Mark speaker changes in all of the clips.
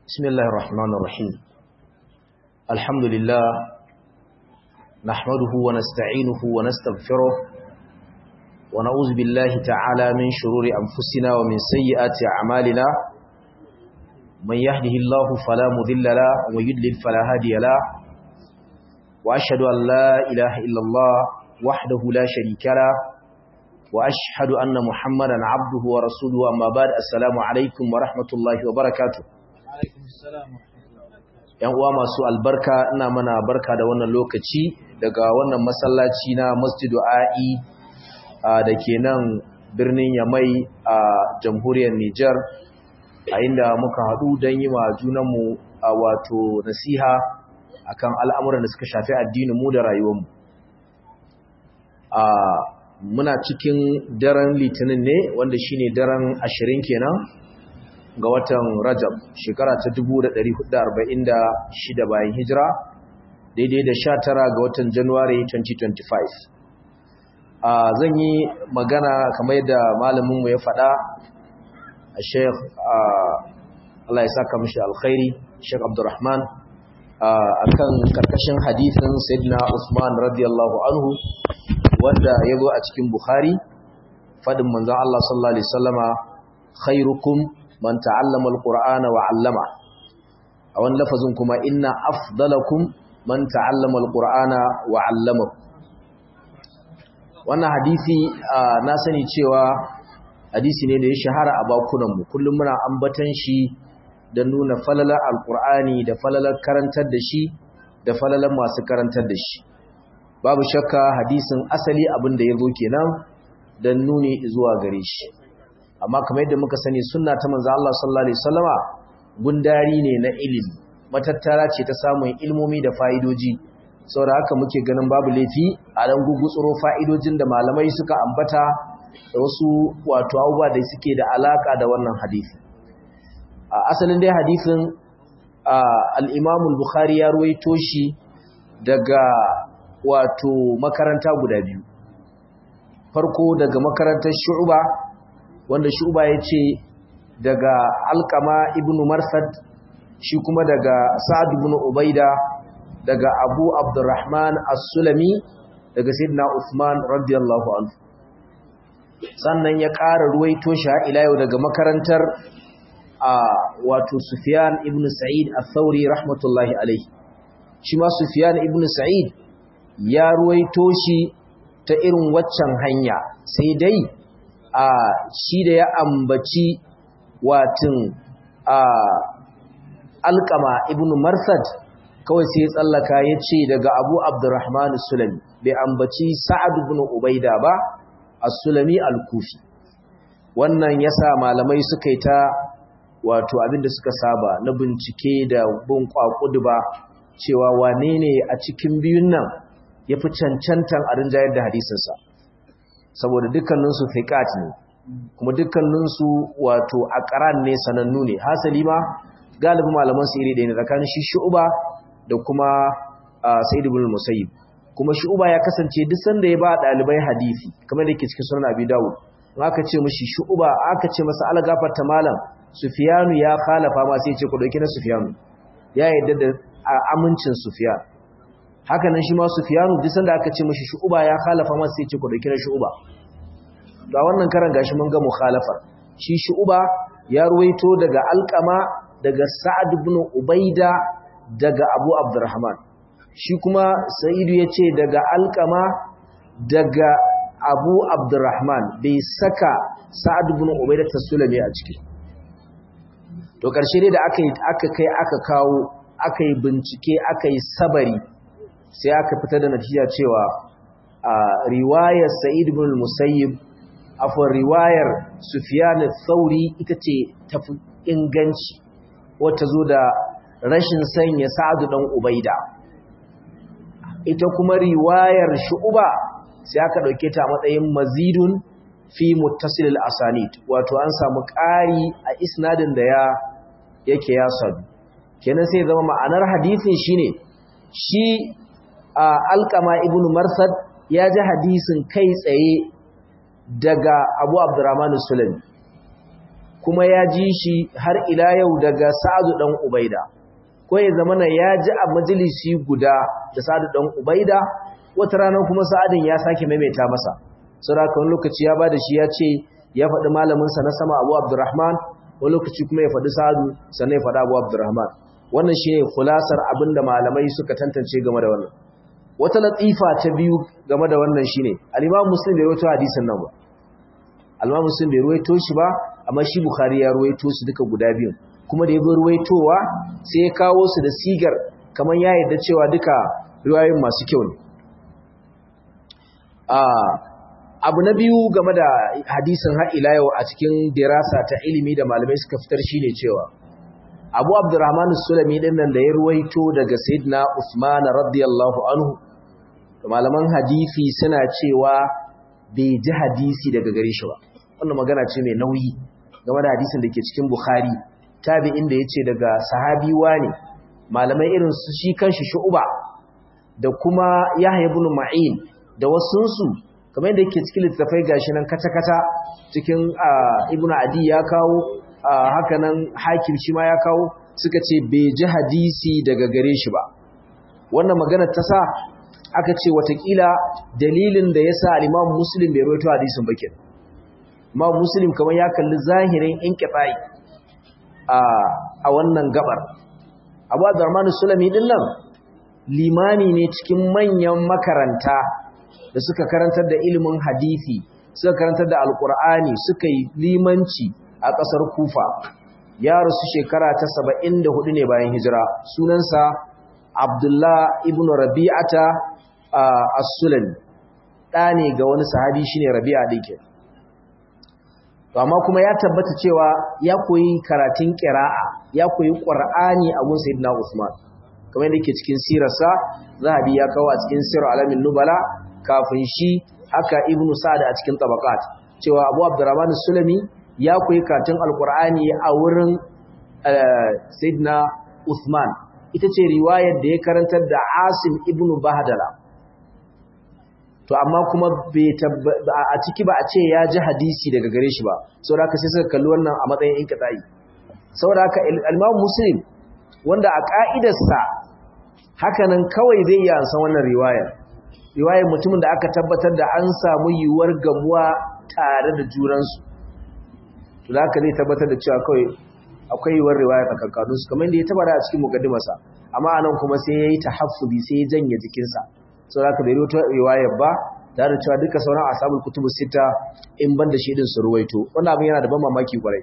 Speaker 1: بسم الله الرحمن الرحيم الحمد لله نحمده ونستعينه ونستغفره ونعوذ بالله تعالى من شرور أنفسنا ومن سيئات أعمالنا من يهده الله فلا مضل له ومن يضلل فلا هادي له وأشهد أن لا إله إلا الله وحده لا شريك له وأشهد أن محمدا عبده ورسوله أما بعد السلام عليكم ورحمة الله وبركاته. ‘Yan uwa masu albarka ina mana barka da wannan lokaci daga wannan masallaci na Masjidu A'i da ke nan birnin Yamai a jamhuriyar Nijar, a inda muka haɗu don yi wa junanmu wato nasiha akan al'amuran da suka shafi addinin mu da rayuwarmu. Muna cikin daren Litinin ne wanda shine daren 20 kenan ga watan Rajab shekara ta 1446 bayan hijira daidai da 19 ga watan January 2025. Zan yi magana kamar yadda malaminmu ya faɗa a Sheikh Allah ya saka mishi alkhairi Sheikh Abdulrahman akan karkashin hadisin Sayyidina Usman radiyallahu anhu wanda ya zo a cikin Bukhari fadin manzon Allah sallallahu alaihi wasallama khairukum man ta'allama alqur'ana wa 'allama a wannan lafazin kuma inna afdalakum man ta'allama alqur'ana wa 'allama. Wannan hadisi na sani cewa hadisi ne da ya shahara a bakunan mu kullum muna ambatan shi da nuna falalar alqur'ani da falalar karantar da shi da falalar masu karantar da shi. Babu shakka hadisin asali abin da ya zo kenan don nuni zuwa gare shi. Amma kamar yadda muka sani sunna ta manzo Allah sallallahu alaihi wasallama gundari ne na ilimi, matattara ce ta samun ilmomi da fa'idoji. Saboda haka muke ganin babu laifi a dan gugutsuro fa'idojin da malamai suka ambata da wasu wato abubuwa da suke da alaka da wannan hadisi. Asalin dai hadisin al-Imam al-Bukhari ya ruwaito shi daga wato makaranta guda biyu. Farko daga makarantar Shu'ba wanda Shu'ba yace daga Alqama ibn Marsad, shi kuma daga Sa'ad ibn Ubaida, daga Abu Abdurrahman As-Sulami, daga Sayyidina Uthman radiyallahu anhu. Sannan ya ƙara ruwaito shi ila yau daga makarantar wato Sufyan ibn Sa'id Ath-Thawri rahmatullahi alayhi. Shi ma Sufyan ibn Sa'id ya ruwaito shi ta irin waccan hanya, sai dai shi da ya ambaci watin Alqama ibn Marsad kawai sai ya tsallaka ya ce daga Abu Abdurrahman As-Sulami, bai ambaci Sa'ad ibn Ubaida ba As-Sulami Al-Kufi. Wannan yasa malamai suka yi ta wato abinda suka saba na bincike da bin kwakudu ba cewa wane ne a cikin biyun nan ya fi cancantan a rinjayar da hadisinsa, saboda dukkaninsu fiqat ne kuma dukkaninsu wato aqran ne, sanannu ne. Hasali ma galibin malaman su iri ɗaya ne tsakanin shi Shu'ba da kuma Sa'id ibn Musayyib. Kuma Shu'ba ya kasance duk sanda ya ba dalibai hadisi kamar da yake cikin sunan Abi Dawud, in aka ce mishi Shu'ba aka ce masa algafarta malam Sufyanu ya khalafa ma sai ya ce ku dauki na Sufyanu, ya yarda da amincin Sufyan. Haka nan shi ma Sufyanu duk sanda aka ce mishi Shu'ba ya khalafa masa sai ce ku dauki na Shu'ba. Da wannan karan gashi mun ga mukhalafar. Shi Shu'ba ya ruwaito daga Alqama, daga Sa'ad ibn Ubaida, daga Abu Abdurrahman. Shi kuma Sa'idu yace daga Alqama, daga Abu Abdurrahman, bai saka Sa'ad ibn Ubaida As-Sulami a ciki. To karshe dai da aka kai aka kawo aka yi bincike aka yi sabari sai aka fitar da natija cewa riwayar Sa'id ibn al-Musayyib afwan riwayar Sufyan al-Thawri ita ce tafi inganci, wata zo da rashin sanya Sa'ad dan Ubaida. Ita kuma riwayar Shu'ba sai aka dauke ta matsayin mazidun fi muttasil al-asanid, wato an samu ƙari a isnadin da yake ya sadu. Kenan sai zama ma'anar hadisin shine shi Alqama ibn Marsad ya ji hadisin kai tsaye daga Abu Abdurrahman As-Sulami, kuma ya ji shi har ila yau daga Sa'ad dan Ubaida ko ya zamana ya ji a majalisi guda da Sa'ad dan Ubaida wata rana kuma Sa'adin ya sake maimaita masa saboda wani lokaci ya bada shi ya ce ya faɗi malamin sa na sama Abu Abdurrahman wani lokaci kuma ya faɗi Sa'adu sannan ya faɗi Abu Abdurrahman wannan shine khulasar abinda malamai suka tantance game da wannan wata latifa ta biyu game da wannan shine al-Imam Muslim bai rawaito hadisin nan ba al-Imam Muslim bai rawaito shi ba amma shi Bukhari ya rawaito su duka guda biyu kuma da yabo rawaitowa sai ya kawo su da sigar kamar ya yarda cewa duka riwayoyin masu kyau ne abu na biyu game da hadisin har ila yau a cikin dirasa ta ilimi da malamai suka fitar shine cewa Abu Abdurrahman As-Sulami din nan da ya ruwaito daga Sayyidina Uthman radiyallahu anhu malaman hadisi suna cewa bai ji hadisi daga gare shi ba wannan magana ce mai nauyi game da hadisin da ke cikin Bukhari tabi'in da yace daga sahabi wani malamai irin su shi kanshi Shu'ba da kuma Yahya ibn Ma'in da wasunsu kamar yadda yake cikin littafai gashi nan kata-kata cikin Ibn Adi ya kawo haka nan Hakim shi ma ya kawo suka ce bai ji hadisi daga gare shi ba wannan magana ta sa aka ce watakila dalilin da yasa al-Imam Muslim bai rawaito hadisin ba kenan Imam Muslim kamar ya kalli zahirin inqita'i a wannan gabar Abu Abdurrahman As-Sulami din nan limami ne cikin manyan makaranta da suka karantar da ilimin hadisi suka karantar da alqur'ani suka yi limanci a ƙasar Kufa ya rasu shekara ta 74 ne bayan hijira sunansa Abdullah ibn Rabi'ata As-Sulami da ne ga wani sahabi shine Rabi'a dake to amma kuma ya tabbata cewa ya koyi karatun qira'a ya koyi Qur'ani a gun Sayyidina Uthman kamar yadda yake cikin sirarsa Zahabi ya kawo a cikin Sirr Alamin Nubala kafin shi haka Ibn Sa'd a cikin Tabaqat cewa Abu Abdurrahman As-Sulami ya koyi karatun Al-Qur'ani a wurin Sayyidina Uthman ita ce riwayar da ya karantar da Asim ibn Bahdala to amma kuma a ciki ba a ce ya ji hadisi daga gare shi ba saboda haka sai suka kalli wannan a matsayin inqita'i saboda haka al-Imam Muslim wanda a ka'idarsa haka nan kawai zai yi ansan wannan riwayar mutumin da aka tabbatar da an samu yiwuwar gamuwa tare da juransu to da haka zai tabbatar da cewa kawai akwai yiwuwar riwaya tsakankanin su kamar yadda ya tabbata a cikin mukaddimarsa amma anan kuma sai yayi tahaffuzi sai ya janye jikinsa saboda haka bai rawaito riwayar ba tare da cewa duka sauran ashabul kutubu sita in banda shi din su ruwaito wannan abin yana da ban mamaki kwarai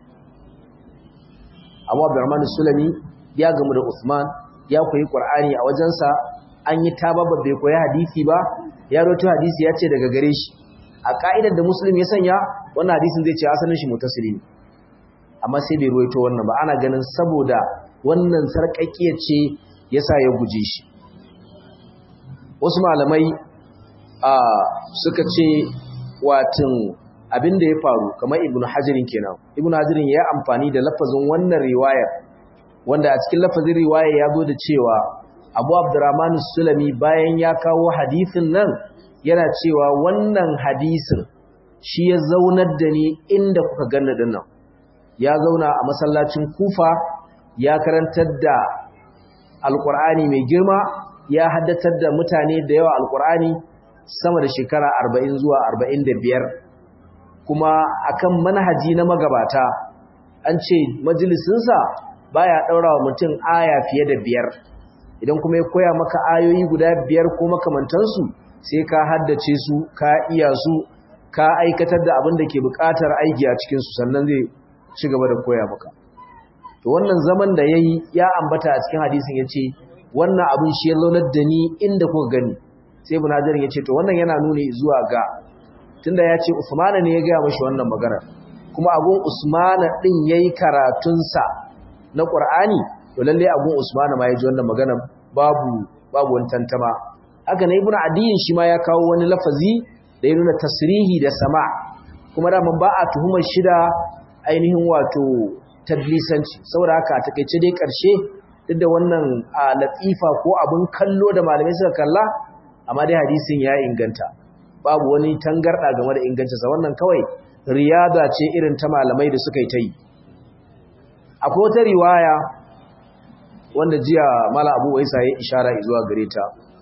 Speaker 1: Abu Abdurrahman As-Sulami ya gamu da Uthman ya koyi Qur'ani a wajensa an yi tababa bai koyi hadisi ba ya rawaito hadisi ya ce daga gare shi a ka'idar da Muslim ya sanya wannan hadisin zai ce asalin shi mutasili ne amma sai bai ruwaito wannan ba ana ganin saboda wannan sarƙaƙiya ce yasa ya guje shi wasu malamai suka ce watin abinda ya faru kamar Ibn Hajarin kenan Ibn Hajarin ya amfani da lafazin wannan riwayar wanda a cikin lafazin riwaya ya zo da cewa Abu Abdurrahman As-Sulami bayan ya kawo hadisin nan yana cewa wannan hadisin shi ya zaunar da ni inda kuka ganna dinnan ya zauna a masallacin Kufa ya karantar da Alƙur'ani mai girma ya haddatar da mutane da yawa Alƙur'ani sama da shekara 40 zuwa 45 kuma akan manhaji na magabata an ce majalisinsa baya daura wa mutum aya fiye da 5 idan kuma ya koya maka ayoyi guda 5 ko makamantansu sai ka haddace su ka iya su ka aikatar da abin da ke buƙatar aiki a cikin su sannan zai ci gaba da koya maka to wannan zaman da yayi ya ambata a cikin hadisin yace wannan abin shi ya launar da ni inda kuka gani sai Ibn Hajar yace to wannan yana nuni zuwa ga tunda yace Usman ne ya ga mashi wannan magana kuma abun Usman din yayi karatun sa na Qur'ani to lalle abun Usman ma yaji wannan magana babu wani tantama haka ne Ibn Adiyin shi ma ya kawo wani lafazi da ya nuna tasrihi da sama kuma da man ba a tuhumar shida ainihin wato tadlisanci saboda haka a takeice dai karshe duk da wannan latifa ko abun kallo da malamai suka kalla amma dai hadisin ya inganta babu wani tangarda game da ingancinsa wannan kawai riyada ce irin ta malamai da suka yi ta yi akwai wata riwaya wanda jiya mala abu waisa ya ishara zuwa gare ta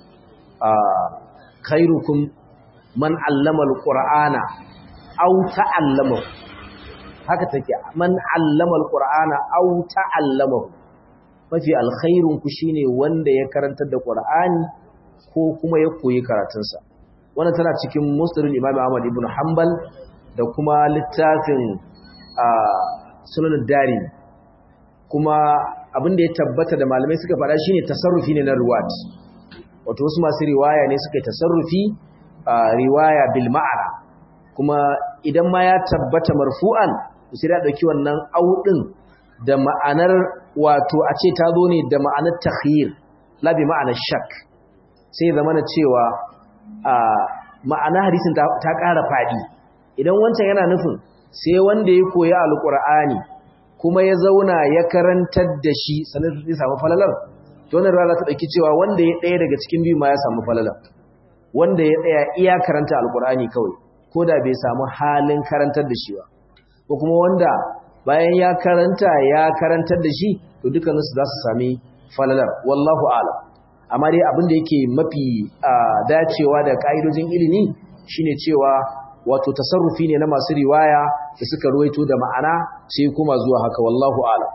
Speaker 1: khairukum man allama alqur'ana aw ta'allama haka take man allama alqur'ana aw ta'allama mafi alkhairun ku shine wanda ya karantar da qur'ani ko kuma ya koyi karatunsa wannan tana cikin musnadul imam Ahmad ibn Hanbal da kuma littafin sunan dari kuma abinda ya tabbata da malamai suka faɗa shine tasarrufi ne na ruwat wato wasu masu riwaya ne suka tasarrufi riwaya bil ma'ana kuma idan ma ya tabbata marfu'an sai da dauki wannan audin da ma'anar wato a ce ta zo ne da ma'anar takhyir la bi ma'anar shak sai zamana cewa ma'ana hadisin ta ƙara faɗi idan wancan yana nufin sai wanda ya koyi alqur'ani kuma ya zauna ya karantar da shi sanar da zai samu falalar to wannan rana ta dauki cewa wanda ya daya daga cikin biyu ma ya samu falalar wanda ya tsaya iya karanta alqur'ani kawai ko da bai samu halin karantar da shi ba ko kuma wanda bayan ya karantar da shi to dukkaninsu za su sami falalar wallahu a'lam amma dai abin da yake mafi dacewa da ka'idojin ilimi shine cewa wato tasarrufi ne na masu riwaya da suka ruwaito da ma'ana sai kuma zuwa haka wallahu a'lam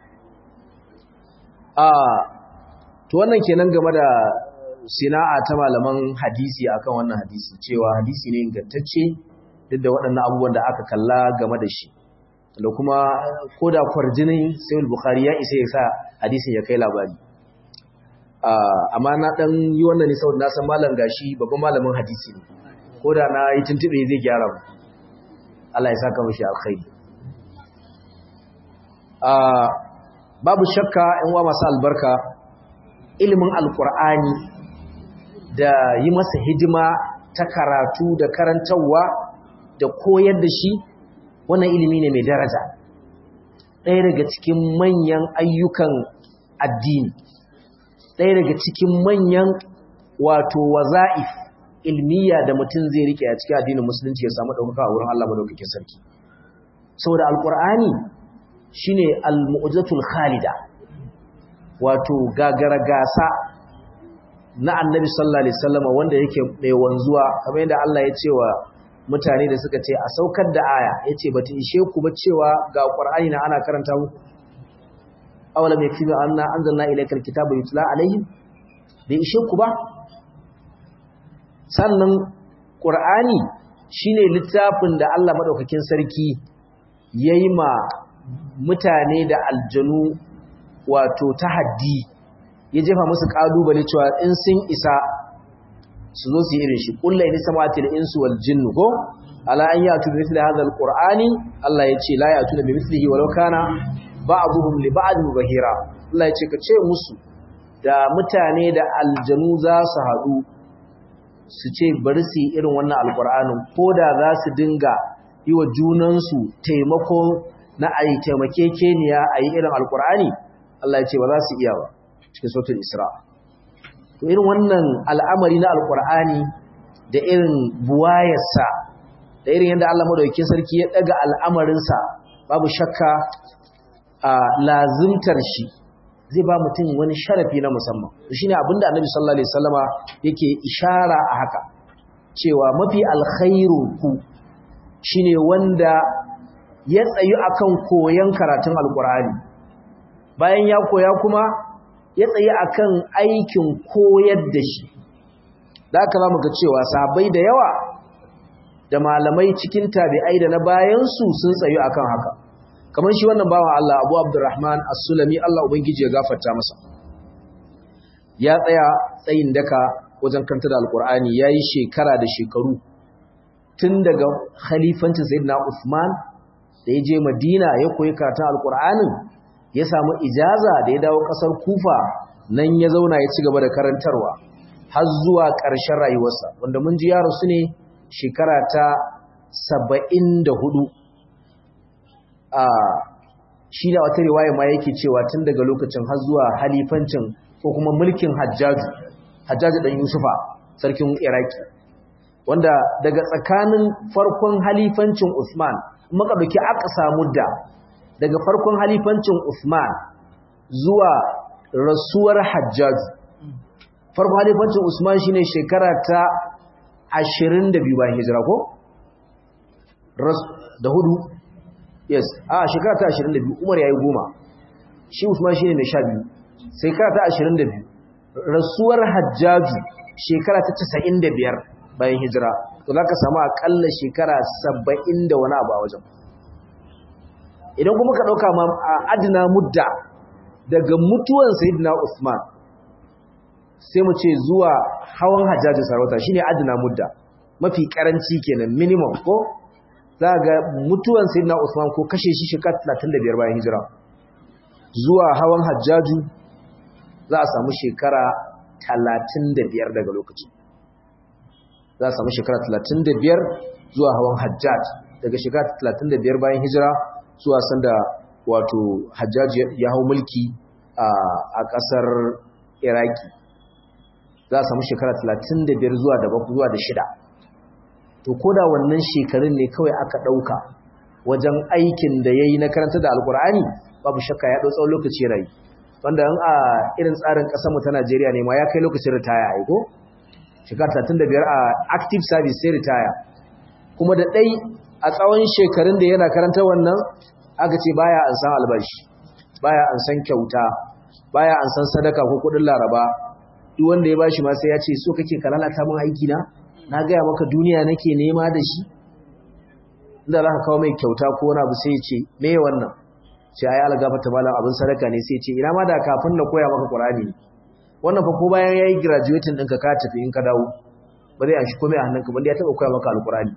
Speaker 1: to wannan kenan game da sina'a ta malaman hadisi akan wannan hadisi cewa hadisi ne ingantacce duk da waɗannan abubuwan da aka kalla game da shi da kuma koda kwarjinin Sahih Bukhari ya isa ya sa hadisin ya kai labari amma na dan yi wannan ne saboda na san malam gashi babban malamin hadisi ne koda na yi tuntube zai gyara mu Allah ya saka mishi alkhairi babu shakka in wa masu albarka ilimin alqur'ani da yi masa hidima ta karatu da karantawa da koyar da shi wannan ilimi ne mai daraja ɗaya daga cikin manyan ayyukan addini ɗaya daga cikin manyan wato waza'if ilmiya da mutum zai rike a cikin addinin musulunci ya samu ɗaukaka a wurin Allah madaukakin sarki saboda alqur'ani shine al-mu'jizatul khalida wato gagara gasa na annabi sallallahu alaihi wasallam wanda yake mai wanzuwa kamar yadda Allah ya ce wa mutane da suka ce a saukar da aya yace bata ishe ku ba cewa ga qur'ani na ana karanta muku awalam yakfi anna anzalna ilaykal kitaba yutla alaihim bai ishe ku ba sannan qur'ani shine littafin da Allah madaukakin sarki yayi ma mutane da aljanu wato tahaddi ya jefa musu kalubale cewa in sun isa su zo su yi irin shi kullu in samati da insu wal jinnu ko ala an yatu bi mithli hadha alqur'ani Allah yace la yatu bi mithlihi walau kana ba'dhum li ba'd bahira Allah yace ka ce musu da mutane da aljanu za su hadu su ce bari su yi irin wannan alqur'anin koda za su dinga yi wa junan su taimako na ayi taimakekeniya ayi irin alqur'ani Allah yace ba za su iya ba cikin suratul Isra to irin wannan al'amari na alqur'ani da irin buwayarsa da irin yadda Allah madaukakin sarki ya daga al'amarin sa babu shakka lazimtar shi zai ba mutum wani sharafi na musamman shine abinda Annabi sallallahu alaihi wasallama yake ishara a haka cewa mafi alkhairu ku shine wanda ya tsayu akan koyon karatun alqur'ani bayan ya koya kuma ya tsaye akan aikin koyar da shi da aka zama ga cewa sahabbai da yawa da malamai cikin tabi'ai da na bayansu sun tsayu akan haka kamar shi wannan bawan Allah Abu Abdurrahman As-Sulami Allah ubangiji ya gafarta masa ya tsaya tsayin daka wajen kanta da Alkur'ani yayi shekara da shekaru tun daga khalifancin Sayyidina Uthman da ya je Madina ya koyi karatun Alkur'anin ya samu ijaza da ya dawo kasar Kufa nan ya zauna ya ci gaba da karantarwa har zuwa ƙarshen rayuwarsa wanda mun ji yaro su ne shekara ta 74 shi da wata riwaya ma yake cewa tun daga lokacin har zuwa halifancin ko kuma mulkin Hajjaju dan Yusufa sarkin Iraki wanda daga tsakanin farkon halifancin Uthman muka dauki aqsa mudda daga farkon halifancin Uthman zuwa rasuwar Hajjaj. Farkon halifancin Usman shine shekara ta 22 bayan hijira ko? Da hudu. Yes, shekara ta 22 Umar yayi 10. Shi Usman shine mai 12. Shekara ta 22. Rasuwar Hajjaj shekara ta 95 bayan hijira. To zaka samu akalla shekara 70 da wani abu a wajen. Idan kuma ka dauka ma adna mudda daga mutuwan Sayyidina Usman sai mu ce zuwa hawan Hajjaj sarauta shine adna mudda, mafi karanci kenan, minimum ko za ga mutuwan Sayyidina Usman ko kashe shi shekara 35 bayan hijira zuwa hawan Hajjaj za a samu shekara 35 daga lokacin. Za a samu shekara 35 zuwa hawan Hajjaj, daga shekara 35 bayan hijira zuwa sanda wato Hajjaj ya hau mulki a ƙasar Iraki. Za a samu shekara 35 zuwa da shida. To koda wannan shekarun ne kawai aka ɗauka wajen aikin da ya yi na karanta da Alƙur'ani, babu shakka ya ɗau tsawon lokaci rayu. Wanda a irin tsarin ƙasarmu ta Najeriya ne ma ya kai lokacin ritaya aiko? Shekara 35 a active service sai ritaya. Kuma da ɗai a tsawon shekarun da yana karanta wannan aka ce baya an san albashi, baya an san kyauta, baya an san sadaka ko kuɗin Laraba. Duk wanda ya bashi ma sai ya ce so kake ka lalata min aiki na gaya maka duniya nake nema da shi. Inda za ka kawo mai kyauta ko wani abu sai ya ce me wannan, sai ai algafata malam abin sadaka ne, sai ya ce ina ma da kafin na koya maka Qur'ani. Wannan fa ko bayan yayi graduating ɗinka ka tafi in ka dawo ba zai anshi komai a hannunka ba, ya taɓa koya maka Alƙur'ani.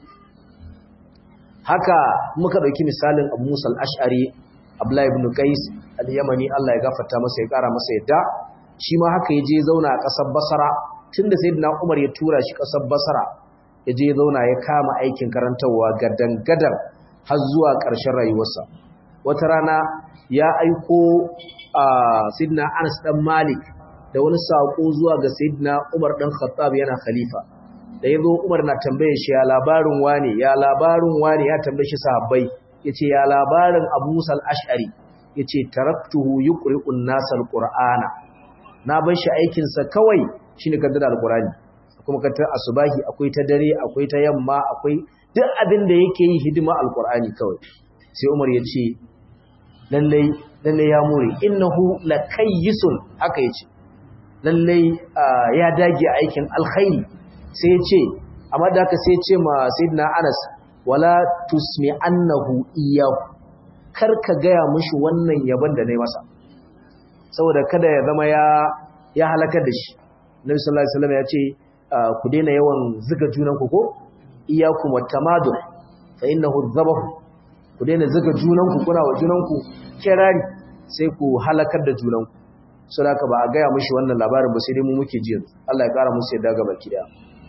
Speaker 1: Haka muka ɗauki misalin Abu Musa al-Ash'ari, Abdullah ibn Qais al-Yamani, Allah ya gafarta masa ya ƙara masa yadda. Shi ma haka ya je zauna a ƙasar Basra tunda Sayyidina Umar ya tura shi ƙasar Basra, ya je zauna ya kama aikin karantarwa gadan-gadan har zuwa ƙarshen rayuwarsa. Wata rana ya aiko Sayyidina Anas dan Malik da wani sako zuwa ga Sayyidina Umar dan Khattab yana khalifa. Da yazo Umar na tambaye shi ya labarin wane, ya tambaye shi sahabbai, yace ya labarin Abu Musa al-Ash'ari, yace taraktuhu yuqri'un nasal qur'ana. Na bar shi aikin sa kawai shine kaddara al-Qur'ani. Kuma kaddara asubahi, akwai ta dare, akwai ta yamma, akwai duk abin da yake yi hidima al-Qur'ani kawai. Sai Umar yace lalle ya more, innahu lakayyisun, haka yace. Lalle ya dage aikin alkhairi. Sai yace amma da haka sai yace ma Sayyidina Anas wala tusmi annahu iyyahu, karka gaya mishi wannan yabon da nayi masa, saboda kada ya zama ya halakar da shi. Nabi sallallahu alaihi wasallam ya ce ku daina yawan zuga junanku ko iyyakum watamadu fa innahu dhabahu, ku daina zuga junanku, kuna wa junanku kirari sai ku halakar da junanku. Saboda ba a gaya mishi wannan labarin ba, sai dai mu muke ji. Allah ya kara musu yadda gaba kida.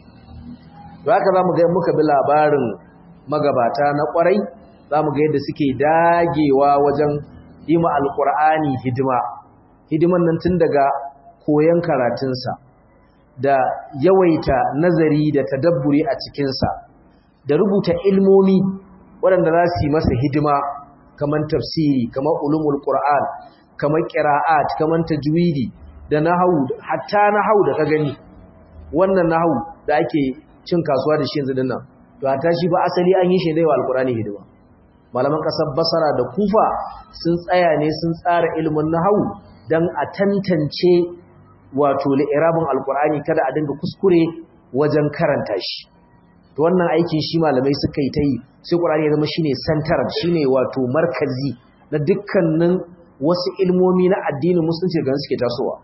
Speaker 1: To haka zamu ga muka bi labarin magabata na kwarai, zamu ga yadda suke dagewa wajen yi ma alqur'ani hidima. Hidiman nan tun daga koyon karatunsa da yawaita nazari da tadabburi a cikinsa da rubuta ilmomi waɗanda za su yi masa hidima, kamar tafsiri, kamar ulumul qur'an, kamar qira'at, kamar tajwidi da nahwu. Hatta nahwu da ka gani, wannan nahwu da ake cin kasuwa da shi yanzu dinnan, to hatta shi ba asali an yi shi da alqur'ani hidima. Malaman kasar Basra da Kufa sun tsaya ne sun tsara ilimin nahwu dan a tantance wato li'irabin alqur'ani, kada a dinga kuskure wajen karanta shi. To wannan aikin shi malamai suka yi ta yi, sai qur'ani ya zama shine center, shine wato markazi na dukkanin wasu ilmomi na addinin musulunci da suke tasowa.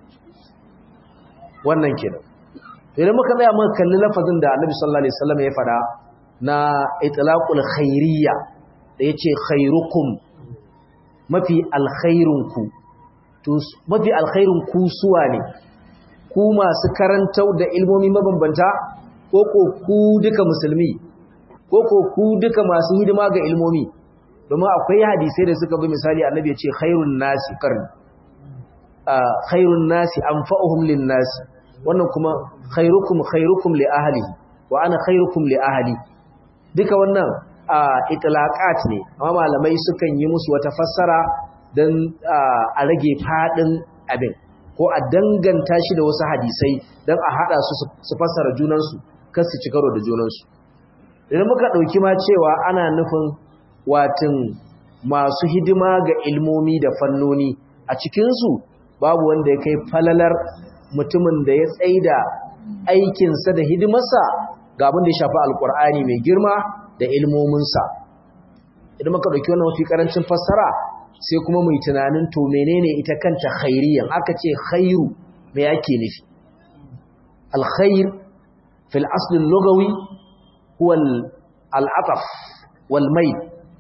Speaker 1: Wannan kenan. Idan muka tsaya muka kalli lafazin da Annabi sallallahu alaihi wasallam ya fada na itlaqul khairiyya, da yace khairukum, mafi alkhairunku. To mafi alkhairun ku suwa ne? Ku masu karantau da ilmomi mabambanta, ko ku duka musulmi, ko ku duka masu hidima ga ilmomi? Domin akwai hadisai da suka bi misali, Annabi ya ce khairun nasi qarni, khairun nasi anfa'uhum lin nasi, wannan kuma khairukum li ahlihi wa ana khairukum li ahli. Duka wannan itlaqat ne amma malamai sukan yi musu wata fassara dan a rage fadin abin ko a danganta shi da wasu hadisai dan a hada su fassara junansu kar su ci karo da junansu idan muka dauki ma cewa ana nufin watin masu hidima ga ilmomi da fannoni a cikin su babu wanda ya kai falalar mutumin da ya tsaida aikinsa da hidimarsa ga abin da ya shafi alkur'ani mai girma da ilmominsa idan muka ɗauki wannan mafi ƙarancin fassara sai kuma mu yi tunanin to menene ita kanta khairiyan aka ce khairu me yake nufi alkhair fil asl al-lughawi huwa al-ataf wal mayl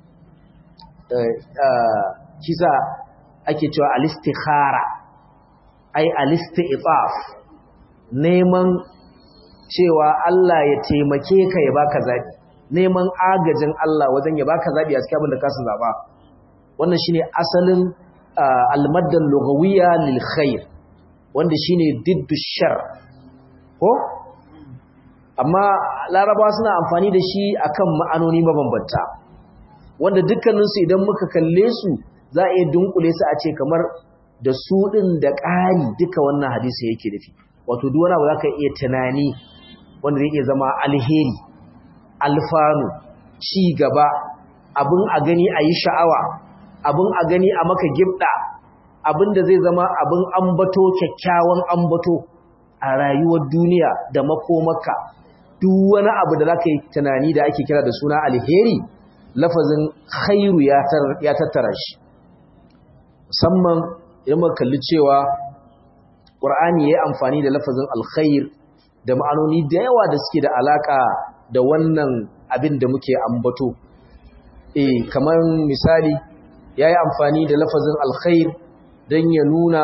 Speaker 1: kisa ake cewa al-istikhara ai al-isti'taf neman cewa Allah ya taimake ka ya baka zabi neman agajin Allah wajen ya baka zabi a cikin abin da ka zaba wannan shine asalin al-madda lughawiyya lil khair wanda shine diddu shar ko amma larabawa suna amfani da shi akan ma'anoni mabambanta wanda dukkanin su idan muka kalle su za a iya dunkule su a ce kamar da su din da ƙari duka wannan hadisi yake dafi wato duk wani abu zaka iya tunani wanda zai iya zama alheri alfanu ci gaba abin a gani a yi sha'awa abin a gani a maka gibda abin da zai zama abin ambato kyakkyawan ambato a rayuwar duniya da makomaka duk wani abu da zaka yi tunani da ake kira da suna alheri lafazin khairu ya tattara shi musamman idan muka kalli cewa Qur'ani yayi amfani da lafazin alkhair da ma'anoni da yawa da suke da alaka da wannan abin da muke ambato kamar misali yayi amfani da lafazin alkhair dan ya nuna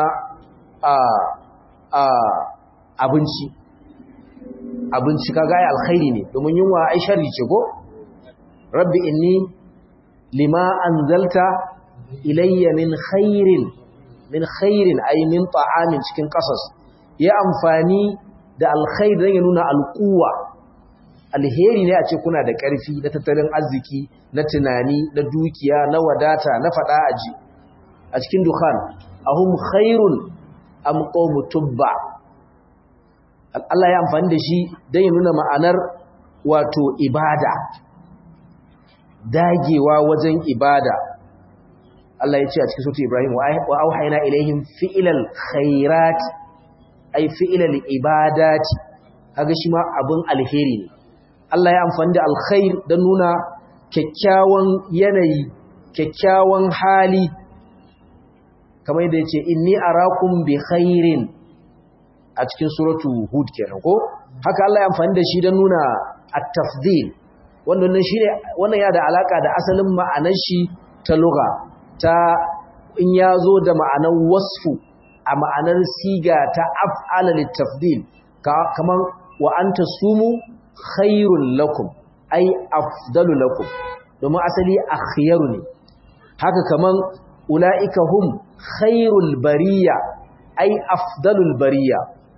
Speaker 1: abinci kaga ai alkhairi ne domin yunwa ai sharri ce ko rabbi inni lima anzalta ilayya min khairin ay min ta'amin cikin qasas ya amfani da alkhair dan ya nuna alquwa alheri ne a ce kuna da ƙarfi na tattalin arziki na tunani na dukiya na wadata na fada aji a cikin dukhan ahum khairun am qawmu tubba Allah ya amfani da shi dan ya nuna ma'anar wato ibada dagewa wajen ibada Allah ya ce a cikin sura Ibrahim wa auhayna ilaihim fi'lal khairat ay fi'lal ibadati kaga shi ma abun alheri ne Allah ya amfani da alkhair don nuna kyakkyawan yanayi kyakkyawan hali kamar yadda yace inni arakum bi khairin a cikin suratu hud kenan ko haka Allah ya amfani da shi don nuna at-tafdil wannan shine wannan ya da alaka da asalin ma'anar shi ta lugha ta in yazo da ma'anar wasfu a ma'anar siga ta af'ala lit-tafdil kaman wa anta sumu khairul lakum ay afdalu lakum domin asali akhyaru ne haka kaman ulaika hum khairul bariya ay afdalul bariya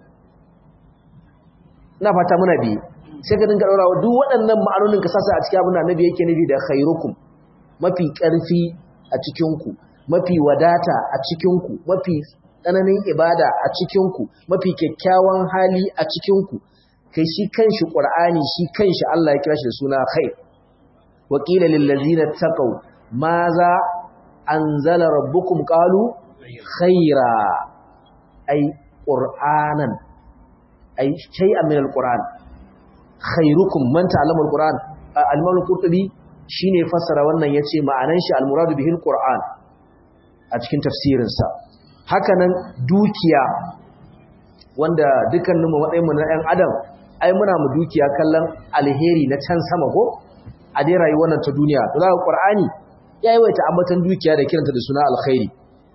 Speaker 1: na fata muna bi sai ka dinga daura duk waɗannan ma'anonin ka sasa a cikin abin da annabi yake nufi da khairukum mafi ƙarfi a cikin ku mafi wadata a cikin ku mafi tsananin ibada a cikin ku mafi kyakkyawan hali a cikin ku kai shi kanshi Qur'ani shi kanshi Allah ya kira shi da suna khair wa qila lil ladzina taqaw maza anzala rabbukum qalu khaira ay qur'anan ay shay'an min alquran khairukum man ta'allama alquran al-imam al-qurtubi shine fassara wannan yace ma'anan shi al-muradu bihi alquran a cikin tafsirin sa hakanan dukiya wanda dukkanin mu matsayin mu na ɗan adam ai muna mu dukiya kallon alheri na can sama ko a dai rayuwar nan ta duniya to zaka Qur'ani ya yawaita ambatan dukiya da kiranta da suna alkhairi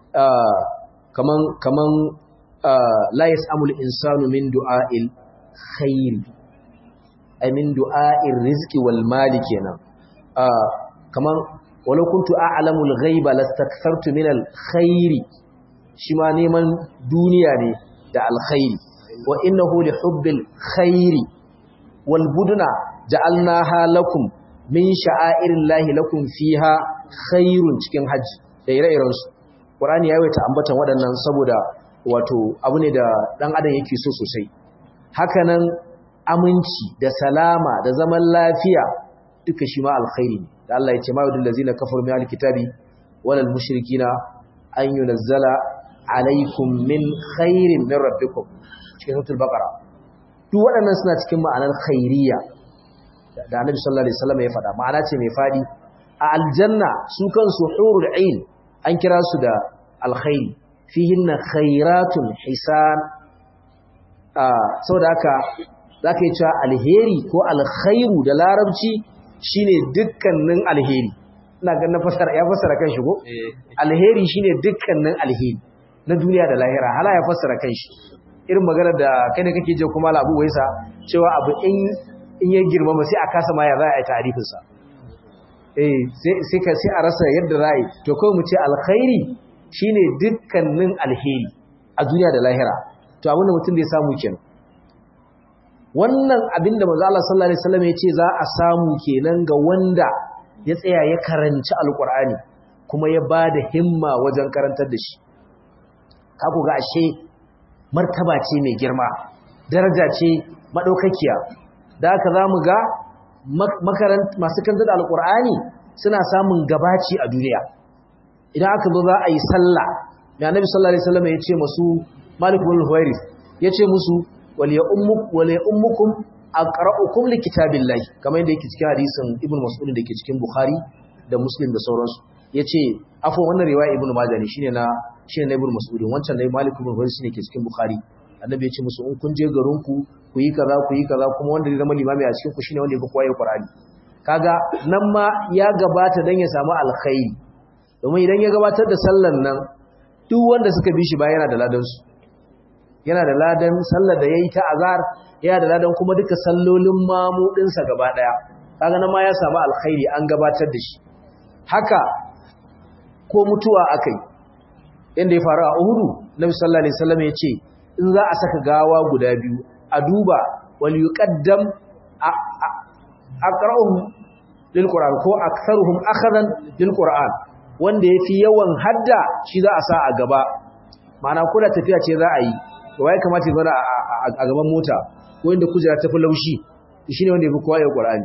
Speaker 1: kaman la yasamul insanu min du'a'il khair ay min du'a'ir rizqi wal mali kenan kaman walau kuntu a'lamul ghaiba lastakthartu min al khairi shi ma neman duniya ne da alkhairi wa innahu li hubbil khairi wal budna ja'alnaha lakum min sha'airillahi lakum fiha khairun cikin haji da ire-iren su Qur'ani ya yawaita ambatan waɗannan saboda wato abu ne da dan adam yake so sosai hakanan aminci da salama da zaman lafiya duka shi ma alkhairi ne da Allah ya ce ma yudul ladzina kafaru min alkitabi walal mushrikina an yunazzala alaikum min khairin min rabbikum cikin suratul baqara duk waɗannan suna cikin ma'anar khairiyya da Annabi sallallahu alaihi wasallam ya faɗa ma'ana ce mai fadi a aljanna su kansu hurul ain an kira su da alkhairi fihinna khairatun hisan saboda haka zaka yi cewa alheri ko alkhairu da larabci shine dukkanin alheri ina ga na fasara ya fasara kanshi ko alheri shine dukkanin alheri na duniya da lahira hala ya fasara kanshi irin magana da kai ne kake je kuma Abu Waisa cewa abu in ya girmama sai a kasa ma ya za a yi ta'arifin sa sai a rasa yadda za a yi to kawai mu ce alkhairi shine dukkanin alheri a duniya da lahira to abin da mutum zai samu kenan wannan abin da manzo Allah sallallahu alaihi wasallam ya ce za a samu kenan ga wanda ya tsaya ya karanci alqur'ani kuma ya bada himma wajen karantar da shi ka ku ga ashe martaba ce mai girma daraja ce madaukakiya da haka zamu ga masu karantar da alqur'ani suna samun gabaci a duniya idan aka zo za a yi sallah mai annabi sallallahu alaihi wasallam ya ce musu Malik ibn Huwairis ya ce musu wal ya ummukum aqra'ukum likitabillahi kamar yadda yake cikin hadisin Ibn Mas'ud da yake cikin Bukhari da Muslim da sauransu yace afwan wannan riwaya Ibn Majah ne shine na Ibn Mas'ud wancan ne Malik ibn Huwairis ne ke cikin Bukhari annabi ya ce musu in kun je garin ku yi kaza kuma wanda zai zama limami a cikin ku shine wanda ya fi kowa ya Qur'ani kaga nan ma ya gabata dan ya samu alkhairi domin idan ya gabatar da sallan nan duk wanda suka bi shi ba yana da ladan su yana da ladan sallar da yayi ta azhar yana da ladan kuma duka sallolin mamudin sa gaba daya kaga nan ma ya samu alkhairi an gabatar da shi haka ko mutuwa akai inda ya faru a Uhud Nabi sallallahu alaihi wasallam ya ce in za a saka gawa guda biyu a duba wal yuqaddam aqra'uhum lil Qur'an ko aktharuhum akhadan lil Qur'an wanda yafi yawan hadda shi za a sa a gaba ma'ana ko da tafiya ce za a yi to wai kamata ya zauna a gaban mota ko inda kujera ta fi laushi shine wanda yafi kowa ya Qur'ani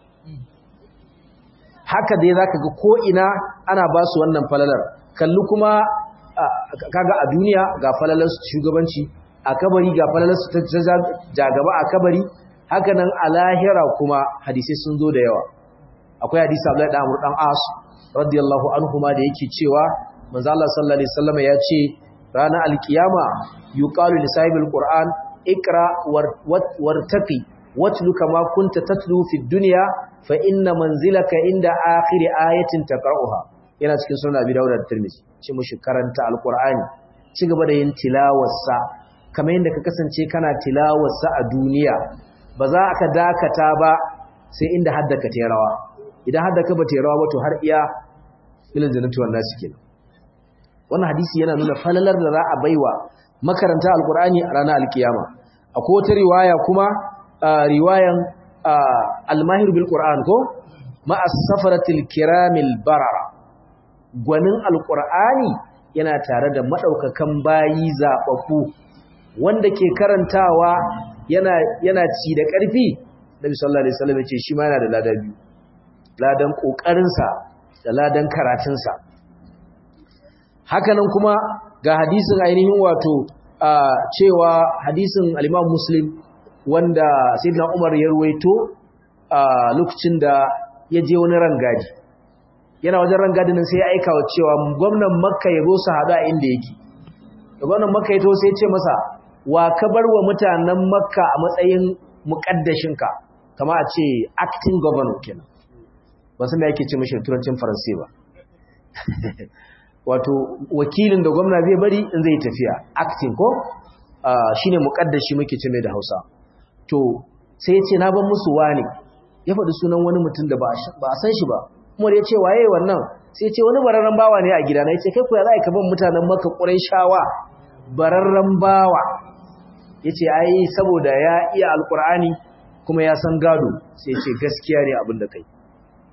Speaker 1: haka dai zaka ga ko ina ana ba su wannan falalar kallu kuma kaga a duniya ga falalar shugabanci a kabari ga falalar su ta jagaba a kabari haka nan a lahira kuma hadisi sun zo da yawa akwai hadisi Abdullahi dan Amr dan As radiyallahu anhu ma da yake cewa manzo Allah sallallahu alaihi wasallam ya ce ranar alkiyama yuqalu li sahibil qur'an ikra wartaqi watlu kama kunta tatlu fid dunya fa inna manzilaka inda akhir ayatin taqra'uha yana cikin sunan Abi Dawud da Tirmidhi ce mushi karanta alqur'ani ci gaba da yin tilawarsa kamar yadda ka kasance kana tilawarsa a duniya ba za ka dakata ba sai inda haddaka ta rawa idan haddaka ba ta rawa ba to har iya ilin jannatu wannan suke wannan hadisi yana nuna falalar da za a baiwa makaranta alqur'ani a ranar alkiyama akwai wata riwaya kuma riwayan al-mahir bil qur'an ko ma as-safaratil kiramil barara gwanin alqur'ani yana tare da madaukakan bayi zababbu wanda ke karantawa yana ci da ƙarfi Nabi sallallahu alaihi wasallam yace shi ma yana da lada biyu ladan kokarin sa da ladan karatun sa hakanan kuma ga hadisin ainihin wato cewa hadisin al-Imam Muslim wanda Sayyidina Umar ya ruwaito lokacin da ya je wani rangadi yana wajen rangadi nan sai ya aika wa cewa gwamnan Makka ya zo su hadu a inda yake gwamnan Makka ya to sai ya ce masa wa ka bar wa mutanen Makka a matsayin muƙaddashinka kama a ce acting governor kenan ban san me yake ce mishi turancin Faransai ba wato wakilin da gwamna zai bari in zai tafiya acting ko shine muƙaddashi muke ce mai da Hausa to sai ya ce na ban musu wani ya faɗi sunan wani mutum da ba a san shi ba Umar ya ce waye wannan sai ya ce wani bararren bawa ne a gidana ya ce kai ku ya za ka ban mutanen Makka Qurayshawa bararren bawa yace ai saboda ya iya alqur'ani kuma ya san gado sai yace gaskiya ne abin da kai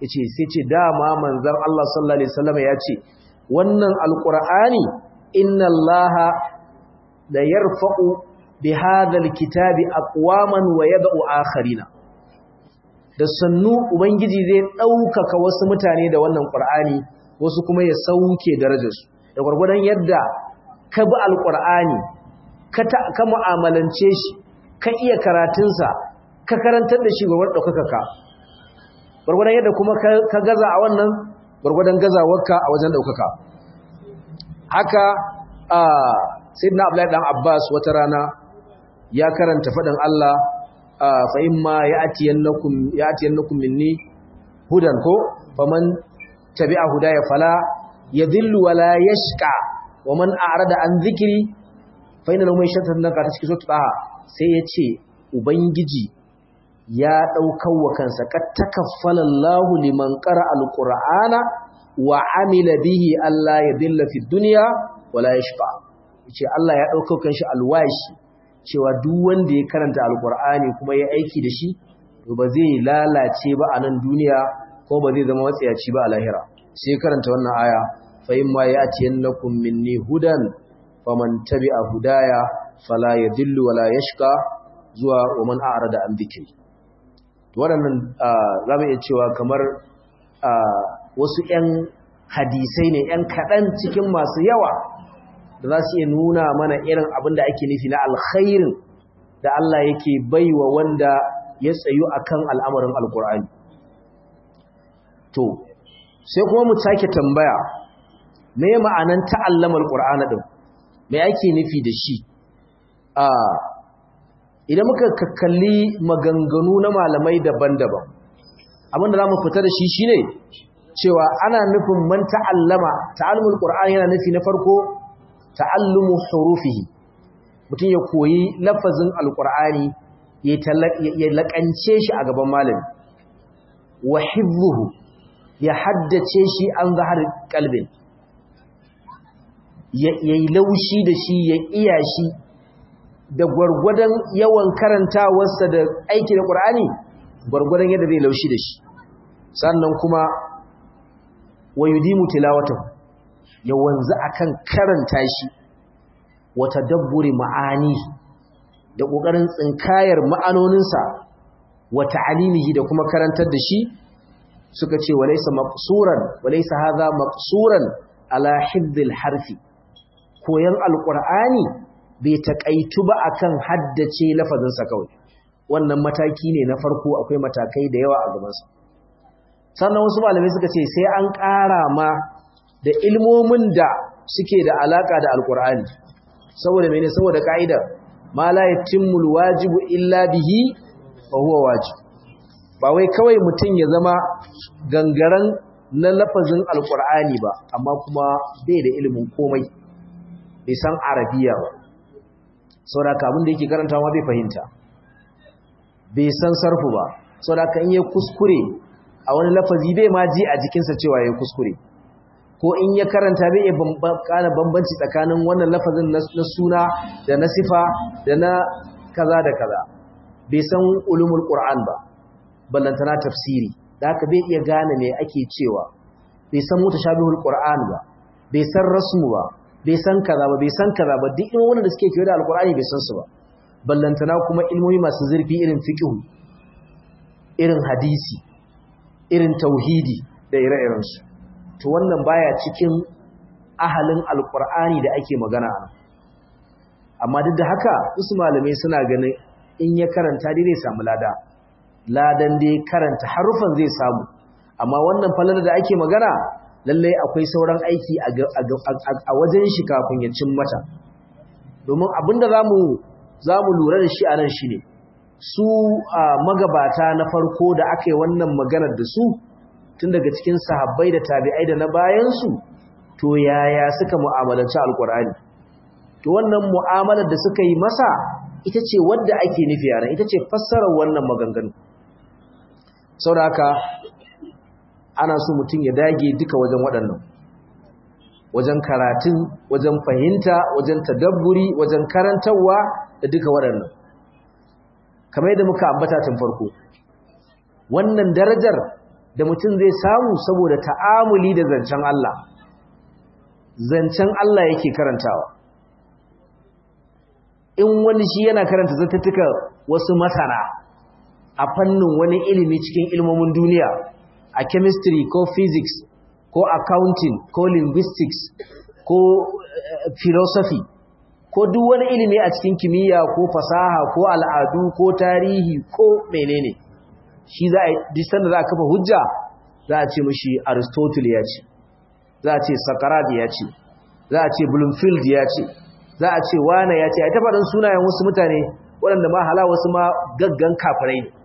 Speaker 1: sai ce dama manzon Allah sallallahu alaihi wasallam ya ce wannan alqur'ani inna allaha la yarfa'u bi hadha alkitabi aqwaman wa yad'u akharina da sannu ubangiji zai daukaka wasu mutane da wannan qur'ani wasu kuma ya sauke darajarsu da gurgurdan yadda ka bi alqur'ani ka mu'amalance shi ka iya karatunsa ka karantar da shi gurgurdan daukaka gurgurdan yadda kuma ka gaza a wannan gurgurdan gazawarka a wajen daukaka haka sayyidina Abdullahi dan Abbas wata rana ya karanta fadin Allah fa imma ya'tiyannakum minni hudan ko faman tabi'a hudaya fala yadhillu wala yashqa waman a'rada an dhikri fa inna lahu ma'ishatan danka ta cikin sura sai yace ubangiji ya daukar wa kansa kat takaffala Allahu liman qara'a alqur'ana wa amila bihi alla yadilla fid dunya wala yashqa yace Allah ya daukar kanshi alwashi cewa duk wanda ya karanta alqur'ani kuma ya aiki da shi to ba zai lalace ba a nan duniya ko ba zai zama matsayaci ba a lahira sai karanta wannan aya fa imma ya'tiyannakum minni hudan faman tabi'a hudaya fala yadillu wala yashqa zuwa wa man a'rada an dhikri waɗannan zamu iya cewa kamar wasu ƴan hadisai ne ƴan kaɗan cikin masu yawa da za su iya nuna mana irin abin da ake nufi na alkhairin da Allah yake baiwa wanda ya tsayu akan al'amarin alkur'ani to sai kuma mu sake tambaya me ma'anan ta'allama alqur'ana din me ake nufi da shi idan muka kalli maganganu na malamai daban-daban abinda zamu fita da shi shine cewa ana nufin man ta'allumul qur'ani yana nufi na farko ta'allumu hurufihi mutum ya koyi lafazin alqur'ani ya laƙance shi a gaban malami wa hifdhuhu ya haddace shi an zahar kalbin ya yi laushi da shi ya iya shi da gwargwadon yawan karantawarsa da aiki da ƙur'ani gwargwadon yadda zai laushi da shi sannan kuma wa yudimu tilawatahu ya wanzu akan karanta shi wa tadabburi ma'ani da ƙoƙarin tsinkayar ma'anoninsa wa ta'alimihi da kuma karantar da shi suka ce walaysa hadha maqsuran ala hifdhil harfi koyan alqur'ani bai takaitu ba akan haddace lafazin sa kawai wannan mataki ne na farko akwai matakai da yawa a gaban sa sannan wasu malamai suka ce sai an ƙara ma da ilmomin da suke da alaka da alqur'ani saboda mene saboda kaida ma la yatimul wajibu illa bihi fa huwa wajib ba wai kawai mutum ya zama gangaren na lafazin alkur'ani ba amma kuma bai da ilimin komai bai san arabiya ba saboda abin da yake karantawa bai fahimta bai san sarfu ba saboda in ya kuskure a wani lafazi bai ma ji a jikinsa cewa ya kuskure ko in ya karanta bai kana bambanci tsakanin wannan lafazin na suna da na sifa da na kaza da kaza bai san ulumul qur'an ba ballantana tafsiri da haka bai iya gane me ake cewa bai san mutashabihul qur'an ba bai san rasmu ba bai san kaza ba bai san kaza ba duk ilmomin da suke kewaye da alqur'ani bai san su ba ballantana kuma ilmomi masu zurfi irin fiqh irin hadisi irin tauhidi da ire-iren su to wannan baya cikin ahalin alqur'ani da ake magana amma duk da haka wasu malamai suna ganin in ya karanta dai zai samu ladan dai karanta harufan zai samu amma wannan falala da ake magana lalle akwai sauran aiki a wajen shi kafin ya cin mata domin abinda zamu lura da shi anan shine su magabata na farko da aka yi wannan maganar da su tun daga cikin sahabbai da tabi'ai da na bayan su to yaya suka mu'amalanci alqur'ani to wannan mu'amalar da suka yi masa ita ce wadda ake nufi yana ita ce fassarar wannan maganganu saboda haka ana so mutum ya dage duka wajen waɗannan wajen karatun wajen fahimta wajen tadabburi wajen karantarwa da duka waɗannan kamar yadda muka ambata tun farko wannan darajar da mutum zai samu saboda ta'amuli da zancen Allah. Zancen Allah yake karantawa. In wani shi yana karanta zattattuka wasu masana a fannin wani ilimi cikin ilmomin duniya, a chemistry ko physics ko accounting ko linguistics ko philosophy ko duk wani ilimi a cikin kimiyya ko fasaha ko al'adu ko tarihi ko menene, shi za a duk sanda za a kafa hujja za a ce mishi Aristotle ya ce, za a ce Socrates ya ce, za a ce Bloomfield ya ce, za a ce wane ya ce, a ta faɗin sunayen wasu mutane waɗanda ma hala wasu ma gaggan kafirai ne,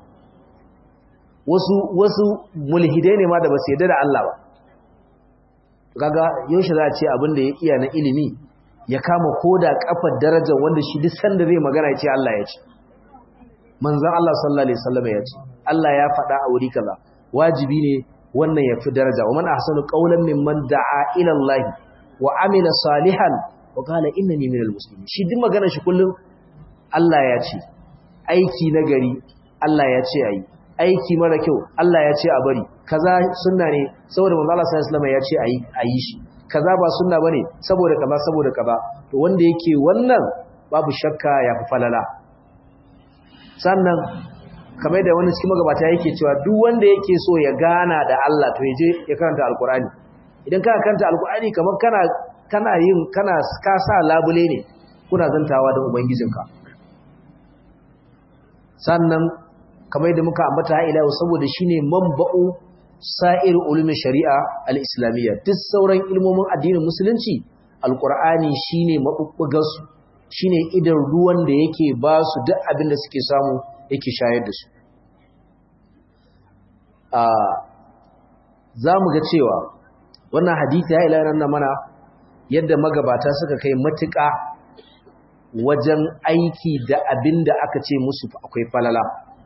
Speaker 1: wasu mulhidai ne ma da ba su yarda da Allah ba. Kaga yaushe za a ce abin da ya iya na ilimi ya kama koda kafar darajar wanda shi duk sanda zai magana ya ce Allah ya ce, manzon Allah sallallahu alaihi wasallam ya ce, Allah ya faɗa a wuri kaza. Wajibi ne wannan ya fi daraja. Wa man ahsanu qawlan mimman da'a ila Allah wa amila salihan wa qala innani minal muslimin. Shi duk maganar shi kullum Allah ya ce, aiki nagari Allah ya ce ayi, aiki mara kyau Allah ya ce a bari, kaza sunna ne saboda manzo Allah sallallahu alaihi wasallam ya ce ayi shi, kaza ba sunna bane saboda kaza. To wanda yake wannan babu shakka ya fi falala. Sannan kamar da wani cikin magabata yake cewa duk wanda yake so ya gana da Allah to yaje ya karanta alkurani. Idan kana karanta alkurani kamar kana ka sa labule ne kuna zantawa da ubangijinka. Sannan kamar da muka ambata ha ila saboda shine manba'u sa'ir ulumin shari'a al-islamiyya. Duk sauran ilmomin addinin musulunci alkurani shine mabubbugar su, shine idan ruwan da yake ba su duk abin da suke samu yake shayar da su. Za mu ga cewa wannan hadisi ya ila nan mana yadda magabata suka kai matuƙa wajen aiki da abin da aka ce musu akwai falala.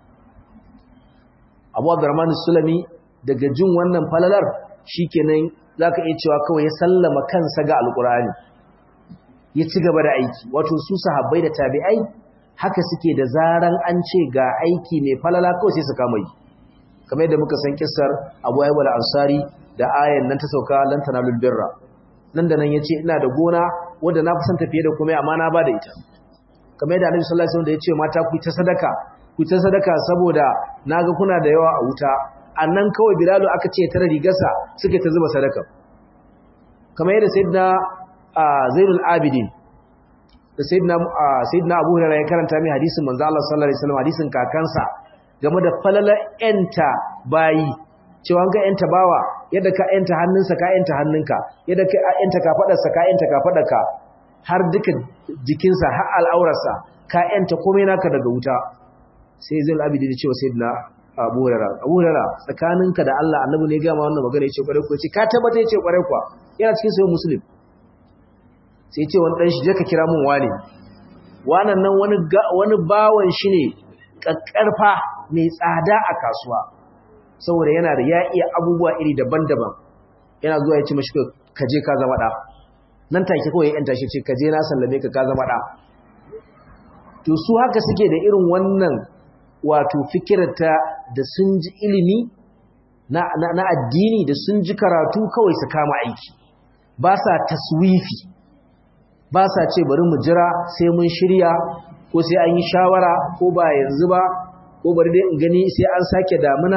Speaker 1: Abu Abdurrahman Sulami daga jin wannan falalar shikenan zaka iya cewa kawai ya sallama kansa ga Alƙur'ani, ya ci gaba da aiki. Wato su sahabbai da tabi'ai haka suke da zaran an ce ga aiki mai falala kawai sai su kama yi. Kamar yadda muka san kissar Abu Ayyub al-Ansari da ayan nan ta sauka lan tanalul birra, nan da nan yace ina da gona wanda na fi son tafiye da komai amma na bada ita. Kamar yadda Annabi sallallahu alaihi wasallam da yace mata ku ta sadaka saboda naga kuna da yawa a wuta, annan kawai Bilalu aka ce tare rigarsa suke ta zuba sadaka. Kamar yadda Sayyidina Zainul Abidin da Sayyidina Abu Hurairah ya karanta mai hadisin manzo Allah sallallahu alaihi wasallam, hadisin kakansa game da falalar enta bayi, cewa ga enta bawa yadda ka enta hannunsa ka enta hannunka, yadda ka enta kafadarsa ka enta kafadarka, har duka jikinsa har al'aurarsa ka enta komai naka daga wuta. Sai Zainul Abidin ya ce wa Sayyidina Abu Hurairah tsakaninka da Allah Annabi ne ga ma wannan magana, yace kware ko yace ka tabbata, yace kware kwa, yana cikin sahih Muslim. Sai yace wani dan shi je ka kira mun wane, wannan nan wani bawan shi ne kakkarfa mai tsada a kasuwa saboda yana da ya iya abubuwa iri daban-daban. Yana zuwa ya ce mashi ka je ka zama da, nan take kawai ya yanta shi ce ka je na sallame ka zama da. To su haka suke da irin wannan wato fikirta da sun ji ilimi na addini, da sun ji karatu kawai su kama aiki, ba sa taswifi, ba sa ce bari mu jira sai mun shirya ko sai an yi shawara ko ba yanzu ba, ko bari dai in gani sai an sake damuna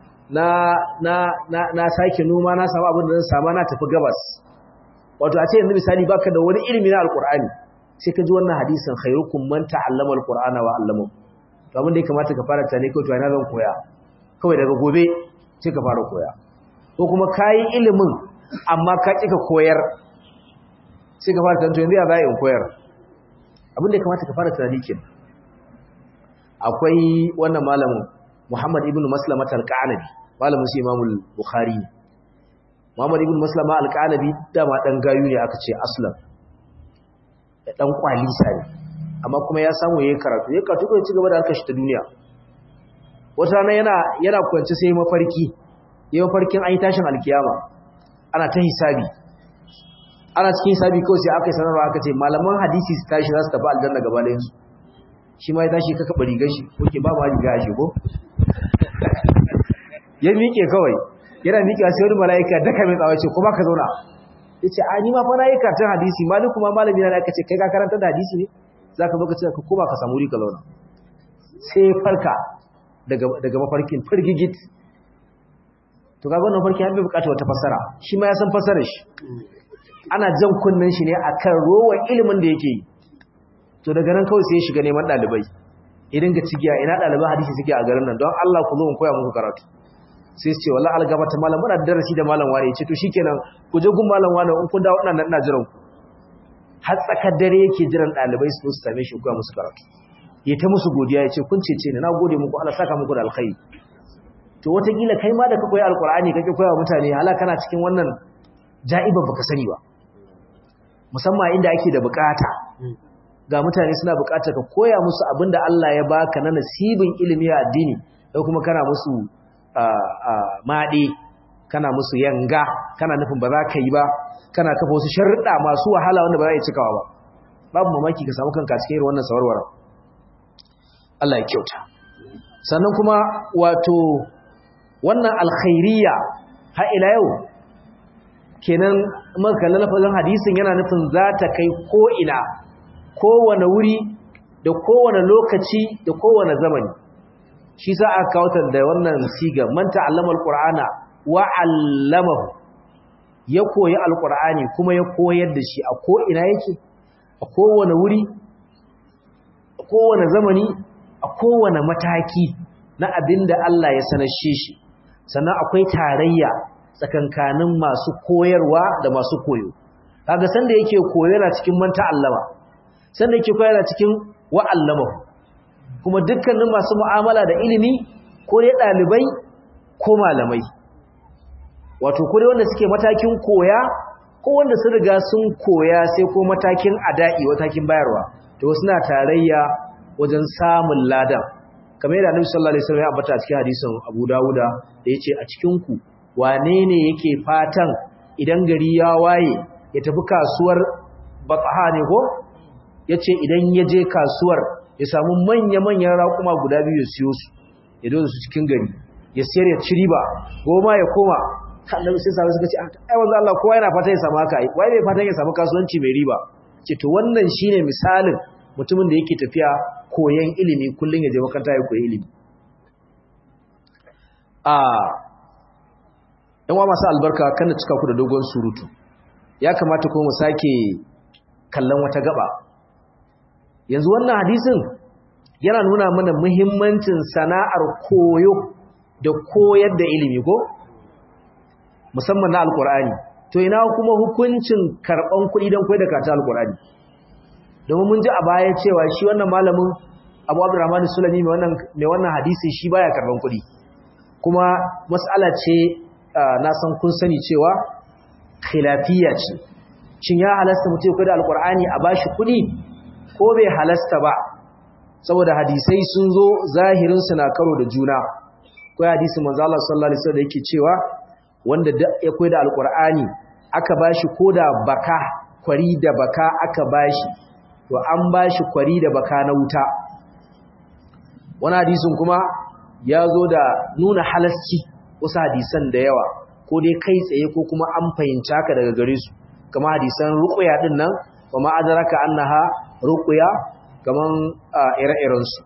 Speaker 1: na sake noma na samu abin da zan samu na tafi gabas. Wato a ce yanzu misali baka da wani ilimi na alkur'ani sai ka ji wannan hadisin khairukum man ta'allama alqur'ana wa 'allamahu. To abin da ya kamata ka fara tane ko to ina zan koya, kawai daga gobe sai ka fara koya. Ko kuma kai ilimin amma ka kika koyar sai ka fara tanto yanzu ya zai in koyar. Abin da ya kamata ka fara tunani kenan. Akwai wannan malamin Muhammad ibn Maslama al-Qanabi, malamin shi Imam al-Bukhari. Muhammad ibn Maslama al-Qanabi dama dan gayu ne aka ce aslan, dan kwalisa ne, amma kuma ya samu yayin karatu ko ya ci gaba da harkar shi ta duniya. Wata rana yana kwance sai mafarkin an yi tashin alkiyama, ana ta hisabi, ana cikin hisabi kawai sai aka yi sanarwa aka ce malaman hadisi su tashi za su tafi aljanna gaba da yansu. Shi ma ya tashi ka kaɓa rigar shi, oke ba ma riga a shi ko? ya miƙe kawai yana miƙewa sai wani mala'ika daka mai tsawa ce kuma ka zauna yace a ni ma fa nayi karatun hadisi maliku ma malami na aka ce kai ka karanta da hadisi ne zaka zo ka ce ka koma ka samu wuri ka zauna sai farka daga mafarkin firgigit to kaga wannan farki har bai bukata wata fassara shi ma ya san fassarar shi ana jan kunnen shi ne akan rowan ilimin da yake yi to daga nan kawai sai ya shiga neman dalibai idan ga cigiya ina daliban hadisi suke a garin nan don Allah ku zo mu koya muku karatu sai su ce wallahi algaba ta malam muna darasi da malam wani yace to shikenan ku je gun malam wani in kun dawo ina jiran ku har tsakar dare yake jiran dalibai su same shi koya musu karatu ya ta musu godiya yace kun cece ni na gode muku Allah saka muku da alkhairi to wataƙila kai ma da ka koyi alkur'ani kake koya wa mutane hala kana cikin wannan ja'iban baka sani ba musamman inda ake da bukata ga mutane suna bukatar ka koya musu abinda Allah ya baka na nasibin ilimi a addini sai kuma kana musu maɗe kana musu yanga kana nufin ba za ka yi ba kana kafa wasu sharuɗa masu wahala wanda ba za a yi cikawa ba babu mamaki ka samu kanka cikin irin wannan sawarwara Allah ya kyauta sannan kuma wato wannan alkhairiyya har ila yau kenan makallan lafazin hadisin yana nufin za ta kai ko ina kowane wuri da kowane lokaci da kowane zamani shi za a kawo da wannan siga man ta'allama alqur'ana wa 'allamahu ya koyi alqur'ani kuma ya koyar da shi a ko ina yake a kowane wuri a kowane zamani a kowane mataki na abinda Allah ya sanashe shi sannan akwai tarayya tsakankanin masu koyarwa da masu koyo kaga sanda yake koyarwa cikin man ta'allama sanda yake koyarwa cikin wa 'allamahu kuma dukkanin masu mu'amala da ilimi ko dai dalibai ko malamai wato ko dai wanda suke matakin koya ko wanda sun riga sun koya sai ko matakin ada'i matakin bayarwa to suna tarayya wajen samun ladan kamar yadda Annabi sallallahu alaihi wasallam ya ambata a cikin hadisin Abu Dawuda da yace a cikin ku wane ne yake fatan idan gari ya waye ya tafi kasuwar Batha ne ko yace idan ya je kasuwar ya samu manya-manyan raƙuma guda biyu ya siyo su ya dozo su cikin gari ya siyar ya ci riba goma ya koma kallon sai sabai suka ce ai wanda Allah kowa yana fata ya samu haka ai wai bai fata ya samu kasuwanci mai riba ce to wannan shine misalin mutumin da yake tafiya koyan ilimi kullun ya je makaranta ya koyi ilimi yan wa masu albarka kan cika ku da dogon surutu ya kamata ko mu sake kallon wata gaba yanzu wannan hadisin yana nuna mana muhimmancin sana'ar koyo da koyar da ilimi ko musamman na alkur'ani to ina kuma hukuncin karban kuɗi don koyar da karatu alkur'ani domin mun ji a baya cewa shi wannan malamin Abu Abdurrahman Sulami mai wannan hadisi shi baya karban kuɗi kuma mas'ala ce na san kun sani cewa khilafiyya ce shin ya halasta mutum koyar da alkur'ani a bashi kuɗi ko bai halasta ba saboda hadisai sun zo zahirin su na karo da juna ko hadisi manzo Allah sallallahu alaihi wasallam yake cewa wanda ya koyi da alqur'ani aka bashi koda baka kwari da baka aka bashi to an bashi kwari da baka na wuta wannan hadisin kuma ya zo da nuna halasci wasu hadisan da yawa ko dai kai tsaye ko kuma an fahimci haka daga gare su kamar hadisan ruqya din nan wa ma adraka annaha ruqya kaman ire-iren su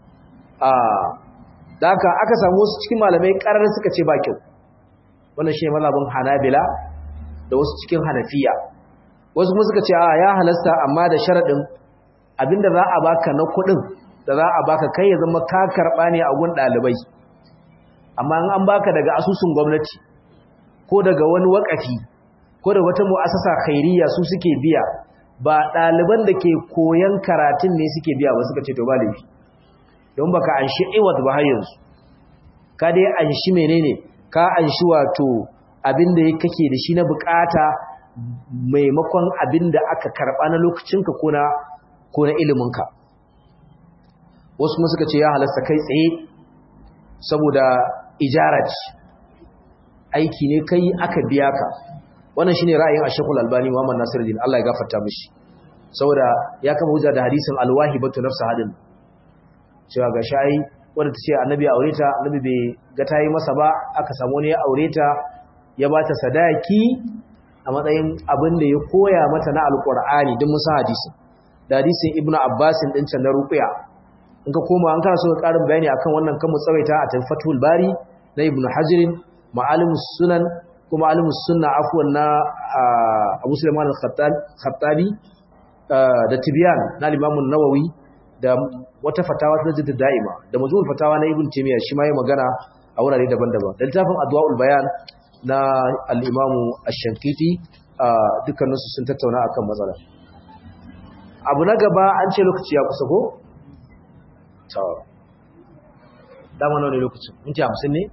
Speaker 1: da haka aka samu wasu cikin malamai karar suka ce ba kyau wannan shi mazhabin Hanabila da wasu cikin Hanafiya wasu kuma suka ce ya halasta amma da sharadin abinda za a baka na kuɗin da za a baka kai ya zama ka karba ne a gun dalibai amma in an baka daga asusun gwamnati ko daga wani wakafi ko da wata mu'assasa khairiyya su suke biya ba ɗaliban da ke koyan karatun ne suke biya ba suka ce to ba laifi don baka anshi iwat ba har yanzu ka dai anshi menene ka anshi wato abinda kake da shi na bukata maimakon abinda aka karba na lokacinka ko na iliminka wasu kuma suka ce ya halasta kai tsaye saboda ijarat aiki ne kai aka biya ka wannan shine ra'ayin Ashekul Albani Muhammad Nasiruddin Allah ya gafarta mishi saboda ya kama hujja da hadisin alwahibatu nafsa hadin cewa ga shayi wanda ta ce annabi aure ta, annabi bai ga ta yi masa ba, aka samu wani ya aure ta ya ba ta sadaki a matsayin abin da ya koya mata na alkur'ani don musa hadisi da hadisin ibnu abbasin din can na ruqya. In ka koma an kana so ka karin bayani akan wannan kan mu tsawaita a Fathul Bari na ibnu Hajar, Ma'alimus Sunan kuma Ma'alimus Sunna afwan na Abu Sulaiman al-Khattabi da Tibyan na Imam an-Nawawi da wata fatawa ta Jadd Da'ima da Majmu'ul Fatawa na Ibn Taymiyyah shi ma yayi magana a wurare daban-daban. Da littafin Adwa'ul Bayan na al-Imam Ash-Shankiti dukkaninsu sun tattauna akan matsalar. Abu na gaba an ce lokaci ya kusa ko? To. Dama nawa ne lokacin? Minti 50 ne?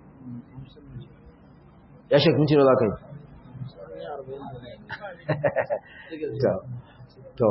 Speaker 1: Ya shek minti nawa zaka yi? To.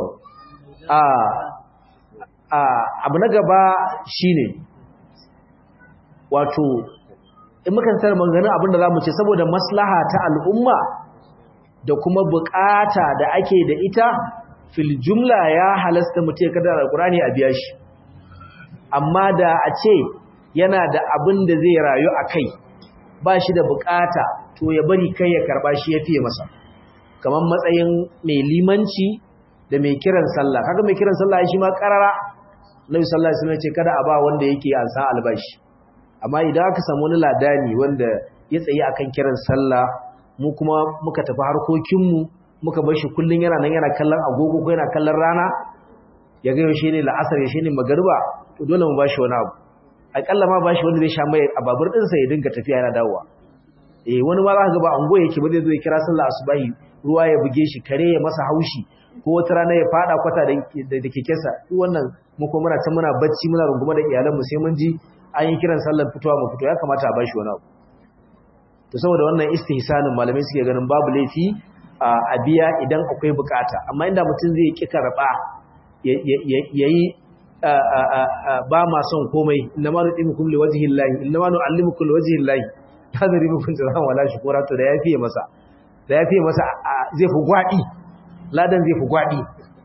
Speaker 1: Abu na gaba shine wato in muka tsara maganganun abin da zamu ce saboda maslaha ta al'umma da kuma bukata da ake da ita fil jumla ya halasta mutum kada alqur'ani a biya shi, amma da a ce yana da abin da zai rayu akai ba shi da bukata to ya bari kai ya karba shi ya fiye masa, kamar matsayin mai limanci da mai kiran sallah. Kaga mai kiran sallah shi ma karara Nabi sallallahu alaihi wasallam ce kada a ba wanda yake ansa albashi, amma idan aka samu wani ladani wanda ya tsaye akan kiran sallah mu kuma muka tafi harkokinmu muka bar shi kullun yana nan yana kallon agogo ko yana kallon rana ya ga yaushe ne la'asar yaushe ne magariba, to dole mu bashi wani abu, akalla ma bashi wanda zai sha mai a babur din sa ya dinga tafiya yana dawowa. Wani ma za ka ga ba ango yake ba zai zo ya kira sallah asubahi ruwa ya buge shi, kare ya masa haushi, ko wata rana ya fada kwata da kekensa. Duk wannan mu ko muna can muna bacci muna runguma da iyalan mu sai mun ji an yi kiran sallar fitowa mu fito, ya kamata a bashi wani abu. To saboda wannan istihsanin malamai suke ganin babu laifi a biya idan akwai bukata, amma inda mutum zai ki karba yayi ba ma son komai, inna ma nu'imukum liwajhi llahi inna ma nu'allimukum liwajhi llahi hadari mukum jazaa'an wala shukura, to da yafiye masa zai fi gwadi, ladan zai fi gwadi.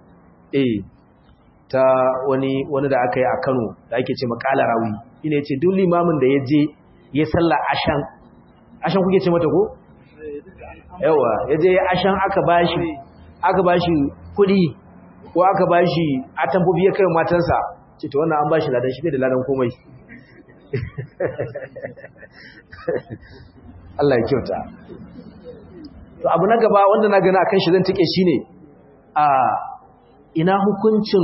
Speaker 1: Ta wani da aka yi a Kano da ake ce makala rawi, ina yace duk limamin da ya je ya salla ashan kuke ce mata ko? Yawa, ya je ashan aka bashi kudi ko aka bashi atambobi ya kai matansa, ce to wannan an bashi ladan, shi bai da ladan komai. Allah ya kyauta. To abu na gaba wanda na gani akan shi zan tike shine ina hukuncin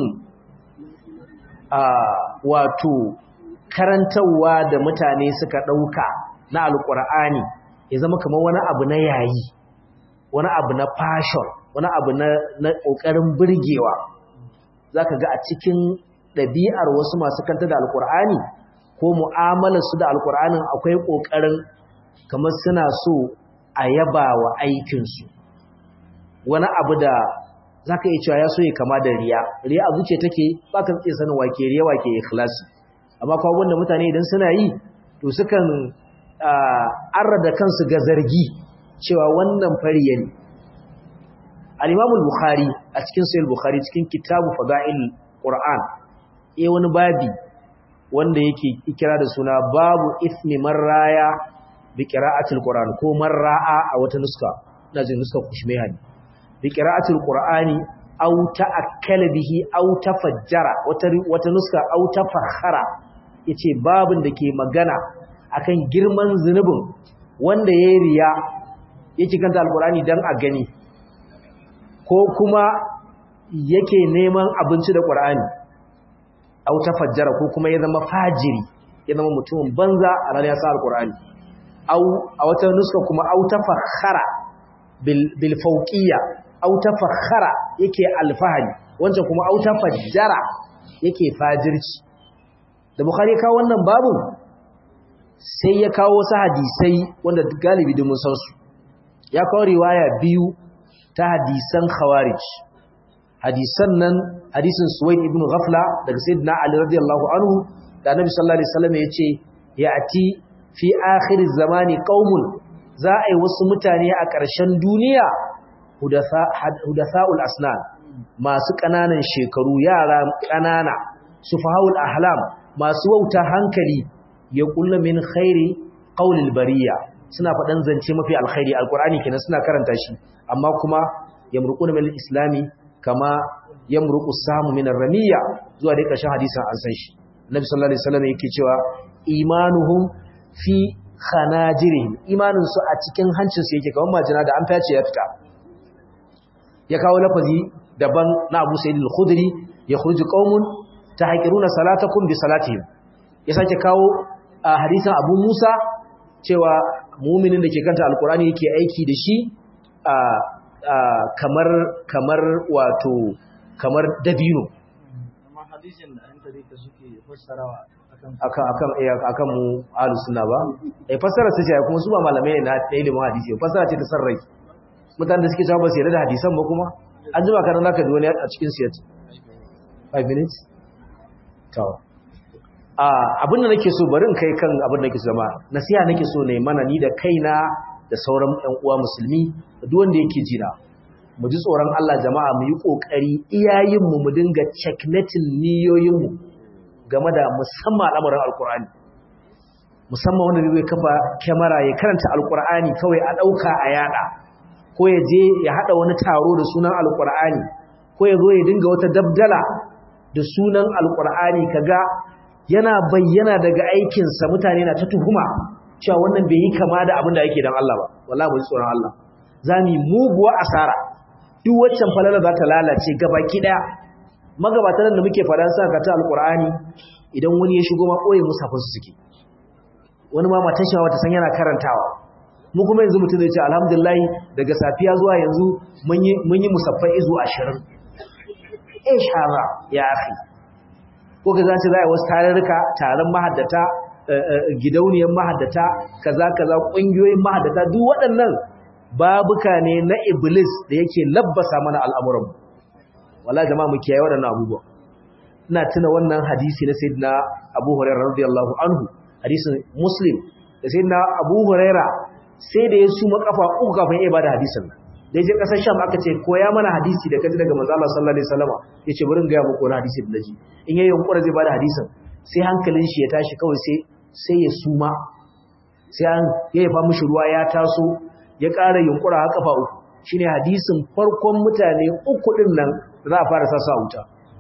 Speaker 1: wato karantawa da mutane suka dauka na alqur'ani ya zama kamar wani abu na yayi, wani abu na fashion, wani abu na kokarin burgewa. Zaka ga a cikin dabi'ar wasu masu kanta da alqur'ani ko mu'amalar su da alqur'anin akwai kokarin kamar suna so a yaba wa aikin su, wani abu da zaka iya cewa ya so ya kama da riya a zuciya take, baka tsaye sanin wake riya wake ikhlasi, amma kuma wanda mutane idan suna yi to sukan arrada kansu ga zargi cewa wannan fariya ne. Al-Imam al-Bukhari a cikin Sahih al-Bukhari cikin Kitabu Fada'il Qur'an wani babi wanda yake kira da suna babu ismi marraya bi qira'atil Qur'an ko marra'a a wata nuska, ina jin nuska Kushmehani, bi qira'atil Qur'ani aw ta'akkala bihi aw tafajjara, wata nuska aw tafakhara, yace babin da ke magana akan girman zunubin wanda yayi riya yake kanta alqur'ani dan a gani ko kuma yake neman abinci da qur'ani, aw tafajjara ko kuma ya zama fajiri, ya zama mutumin banza a ranar ya sa alqur'ani, aw a wata nuska kuma aw tafakhara bil fawqiyya, aw tafakhara yake alfahari, wancan kuma aw tafajjara yake fajirci. Da Bukhari ya kawo wannan babu sai ya kawo wasu hadisai wanda galibi da mun san su. Ya kawo riwaya biyu ta hadisan khawarij. Hadisan nan hadisin Suwaid ibn Ghafla daga Sayyidina Ali radiyallahu anhu da Annabi sallallahu alaihi wasallam yace ya'ti fi akhir zamani qaumun, za a yi wasu mutane a ƙarshen duniya hudatha'ul asnan, masu ƙananan shekaru, yara ƙanana, sufahaul ahlam, masu wauta hankali ya kullu min khairi qawlil bariya suna faɗan zance mafi alkhairi alqur'ani kenan suna karanta shi amma kuma yamruquna min islami kama yamruqu samu min ar-ramiya zuwa dai ƙarshen hadisin an san shi Nabi sallallahu alaihi wasallam yake cewa imanuhum fi khanajirihim imanin su a cikin hancin su yake kamar majina da an tace ya fita ya kawo lafazi daban na Abu Sa'id al-Khudri yakhruju qaumun tahqiruna salatakum bi salatihim ya sake kawo hadisin Abu Musa cewa mu'minin da ke kanta alqur'ani yake aiki da shi kamar wato kamar dabino
Speaker 2: amma hadisin da an tare ka suke fassarawa
Speaker 1: akan mu ahlus sunna ba fassara su ce kuma su ba malamai ne na ilimin hadisi fassara ce ta sarrai mutanen da suke cewa ba su yarda da hadisan ba kuma an jima kana naka ji wani a cikin siyat 5 minutes to abin da nake so bari in kai kan abin da nake so zama nasiha nake so ne mana ni da kaina da sauran ƴan uwa musulmi da duk wanda yake jira mu ji tsoron Allah jama'a mu yi kokari iyayen mu dinga checkmating niyoyin mu game da musamman al'amuran alqur'ani musamman wanda zai kafa kamera ya karanta alqur'ani kawai a dauka a yada ko ya je ya hada wani taro da sunan alqur'ani ko ya zo ya dinga wata dabdala da sunan alqur'ani kaga yana bayyana daga aikin sa mutane na ta tuhuma cewa wannan bai yi kama da abin da yake dan Allah ba wallahi mu ji tsoron Allah zamu muguwa asara duk waccan falala za ta lalace gabaki daya magabatan da muke fadan saka ta alqur'ani idan wani ya shigo ma koyi musafin su suke wani ma matan shi wata san yana karantawa mu kuma yanzu mutum zai ce alhamdulillah daga safiya zuwa yanzu mun yi musaffai izu 20 shara ya akhi ko ga zace zai wasu tarurruka taron mahaddata gidauniyar mahaddata kaza kungiyoyin mahaddata duk waɗannan babuka ne na iblis da yake labbasa mana al'amuran wallahi jama'a mu kiyaye waɗannan abubuwa ina tuna wannan hadisi na sayyidina Abu Hurairah radiyallahu anhu hadisin Muslim da sayyidina Abu Hurairah sai da ya suma kafa uku kafin ya bada hadisin da je kasar Sham aka ce koya mana hadisi da kaji daga manzo Allah sallallahu alaihi wasallam yace bari in ga muku wannan hadisi da naji in yayin yunkura zai bada hadisin sai hankalin shi ya tashi kawai sai ya suma sai an yayi fa mishi ruwa ya taso ya ƙara yunkura ha kafa uku shine hadisin farkon mutane uku din nan za a fara sassa wuta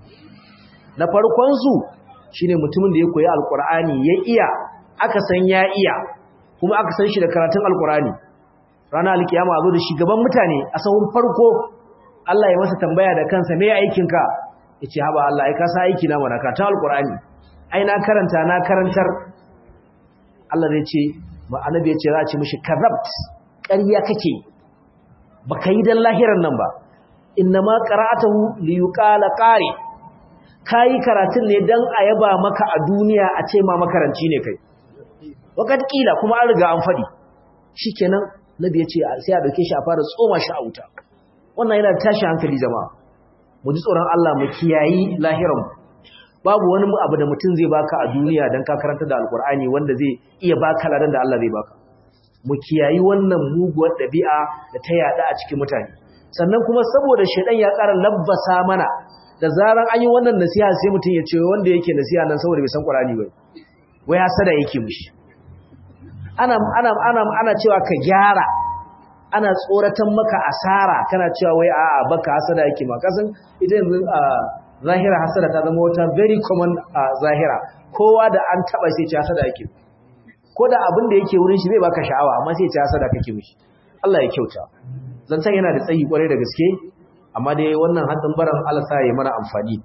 Speaker 1: na farkon su shine mutumin da ya koyi alqur'ani ya iya aka san ya iya kuma aka san shi da karatun alqur'ani ranar alkiyama zo da shi gaban mutane a sahun farko Allah ya masa tambaya da kansa me aikin ka yace haba Allah ai ka sa aiki na mana karatun alqur'ani ai na karanta na karantar Allah zai ce ma annabi ya ce za a ce mishi karabt ƙarya kake baka yi dan lahiran nan ba innama qara'atahu li yuqala qari kai karatun ne dan a yaba maka a duniya a ce ma makaranci ne kai wakat kila kuma an riga an fadi shikenan nabi ya ce sai a dauke shi a fara tsoma shi a wuta wannan yana tashi hankali jama'a mu ji tsoron Allah mu kiyayi lahiran babu wani abu da mutum zai baka a duniya dan ka karanta da alqur'ani wanda zai iya baka ladan da Allah zai baka mu kiyayi wannan muguwar dabi'a da ta yada a cikin mutane sannan kuma saboda shedan ya ƙara labbasa mana da zaran an yi wannan nasiha sai mutum ya ce wanda yake nasiha nan saboda bai san qur'ani ba wai hasada yake mushi ana cewa ka gyara ana tsoratan maka asara kana cewa wai a'a baka hasada yake ma kasan ita yanzu zahira hasada ta zama wata very common zahira kowa da an taba sai ce hasada yake ko da abin da yake wurin shi zai baka sha'awa amma sai ce hasada kake mishi Allah ya kyauta zancan yana da tsayi kwarai da gaske amma dai wannan hadin baran Allah sa ya mana amfani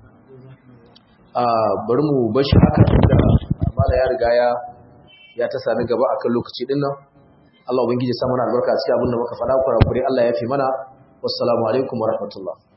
Speaker 1: bari mu bashi haka da mala ya riga ya ta sani gaba akan lokaci din nan Allah ubangiji ya sa mana albarka cikin abin da muka faɗa kurakure Allah ya fi mana wassalamu alaikum warahmatullahi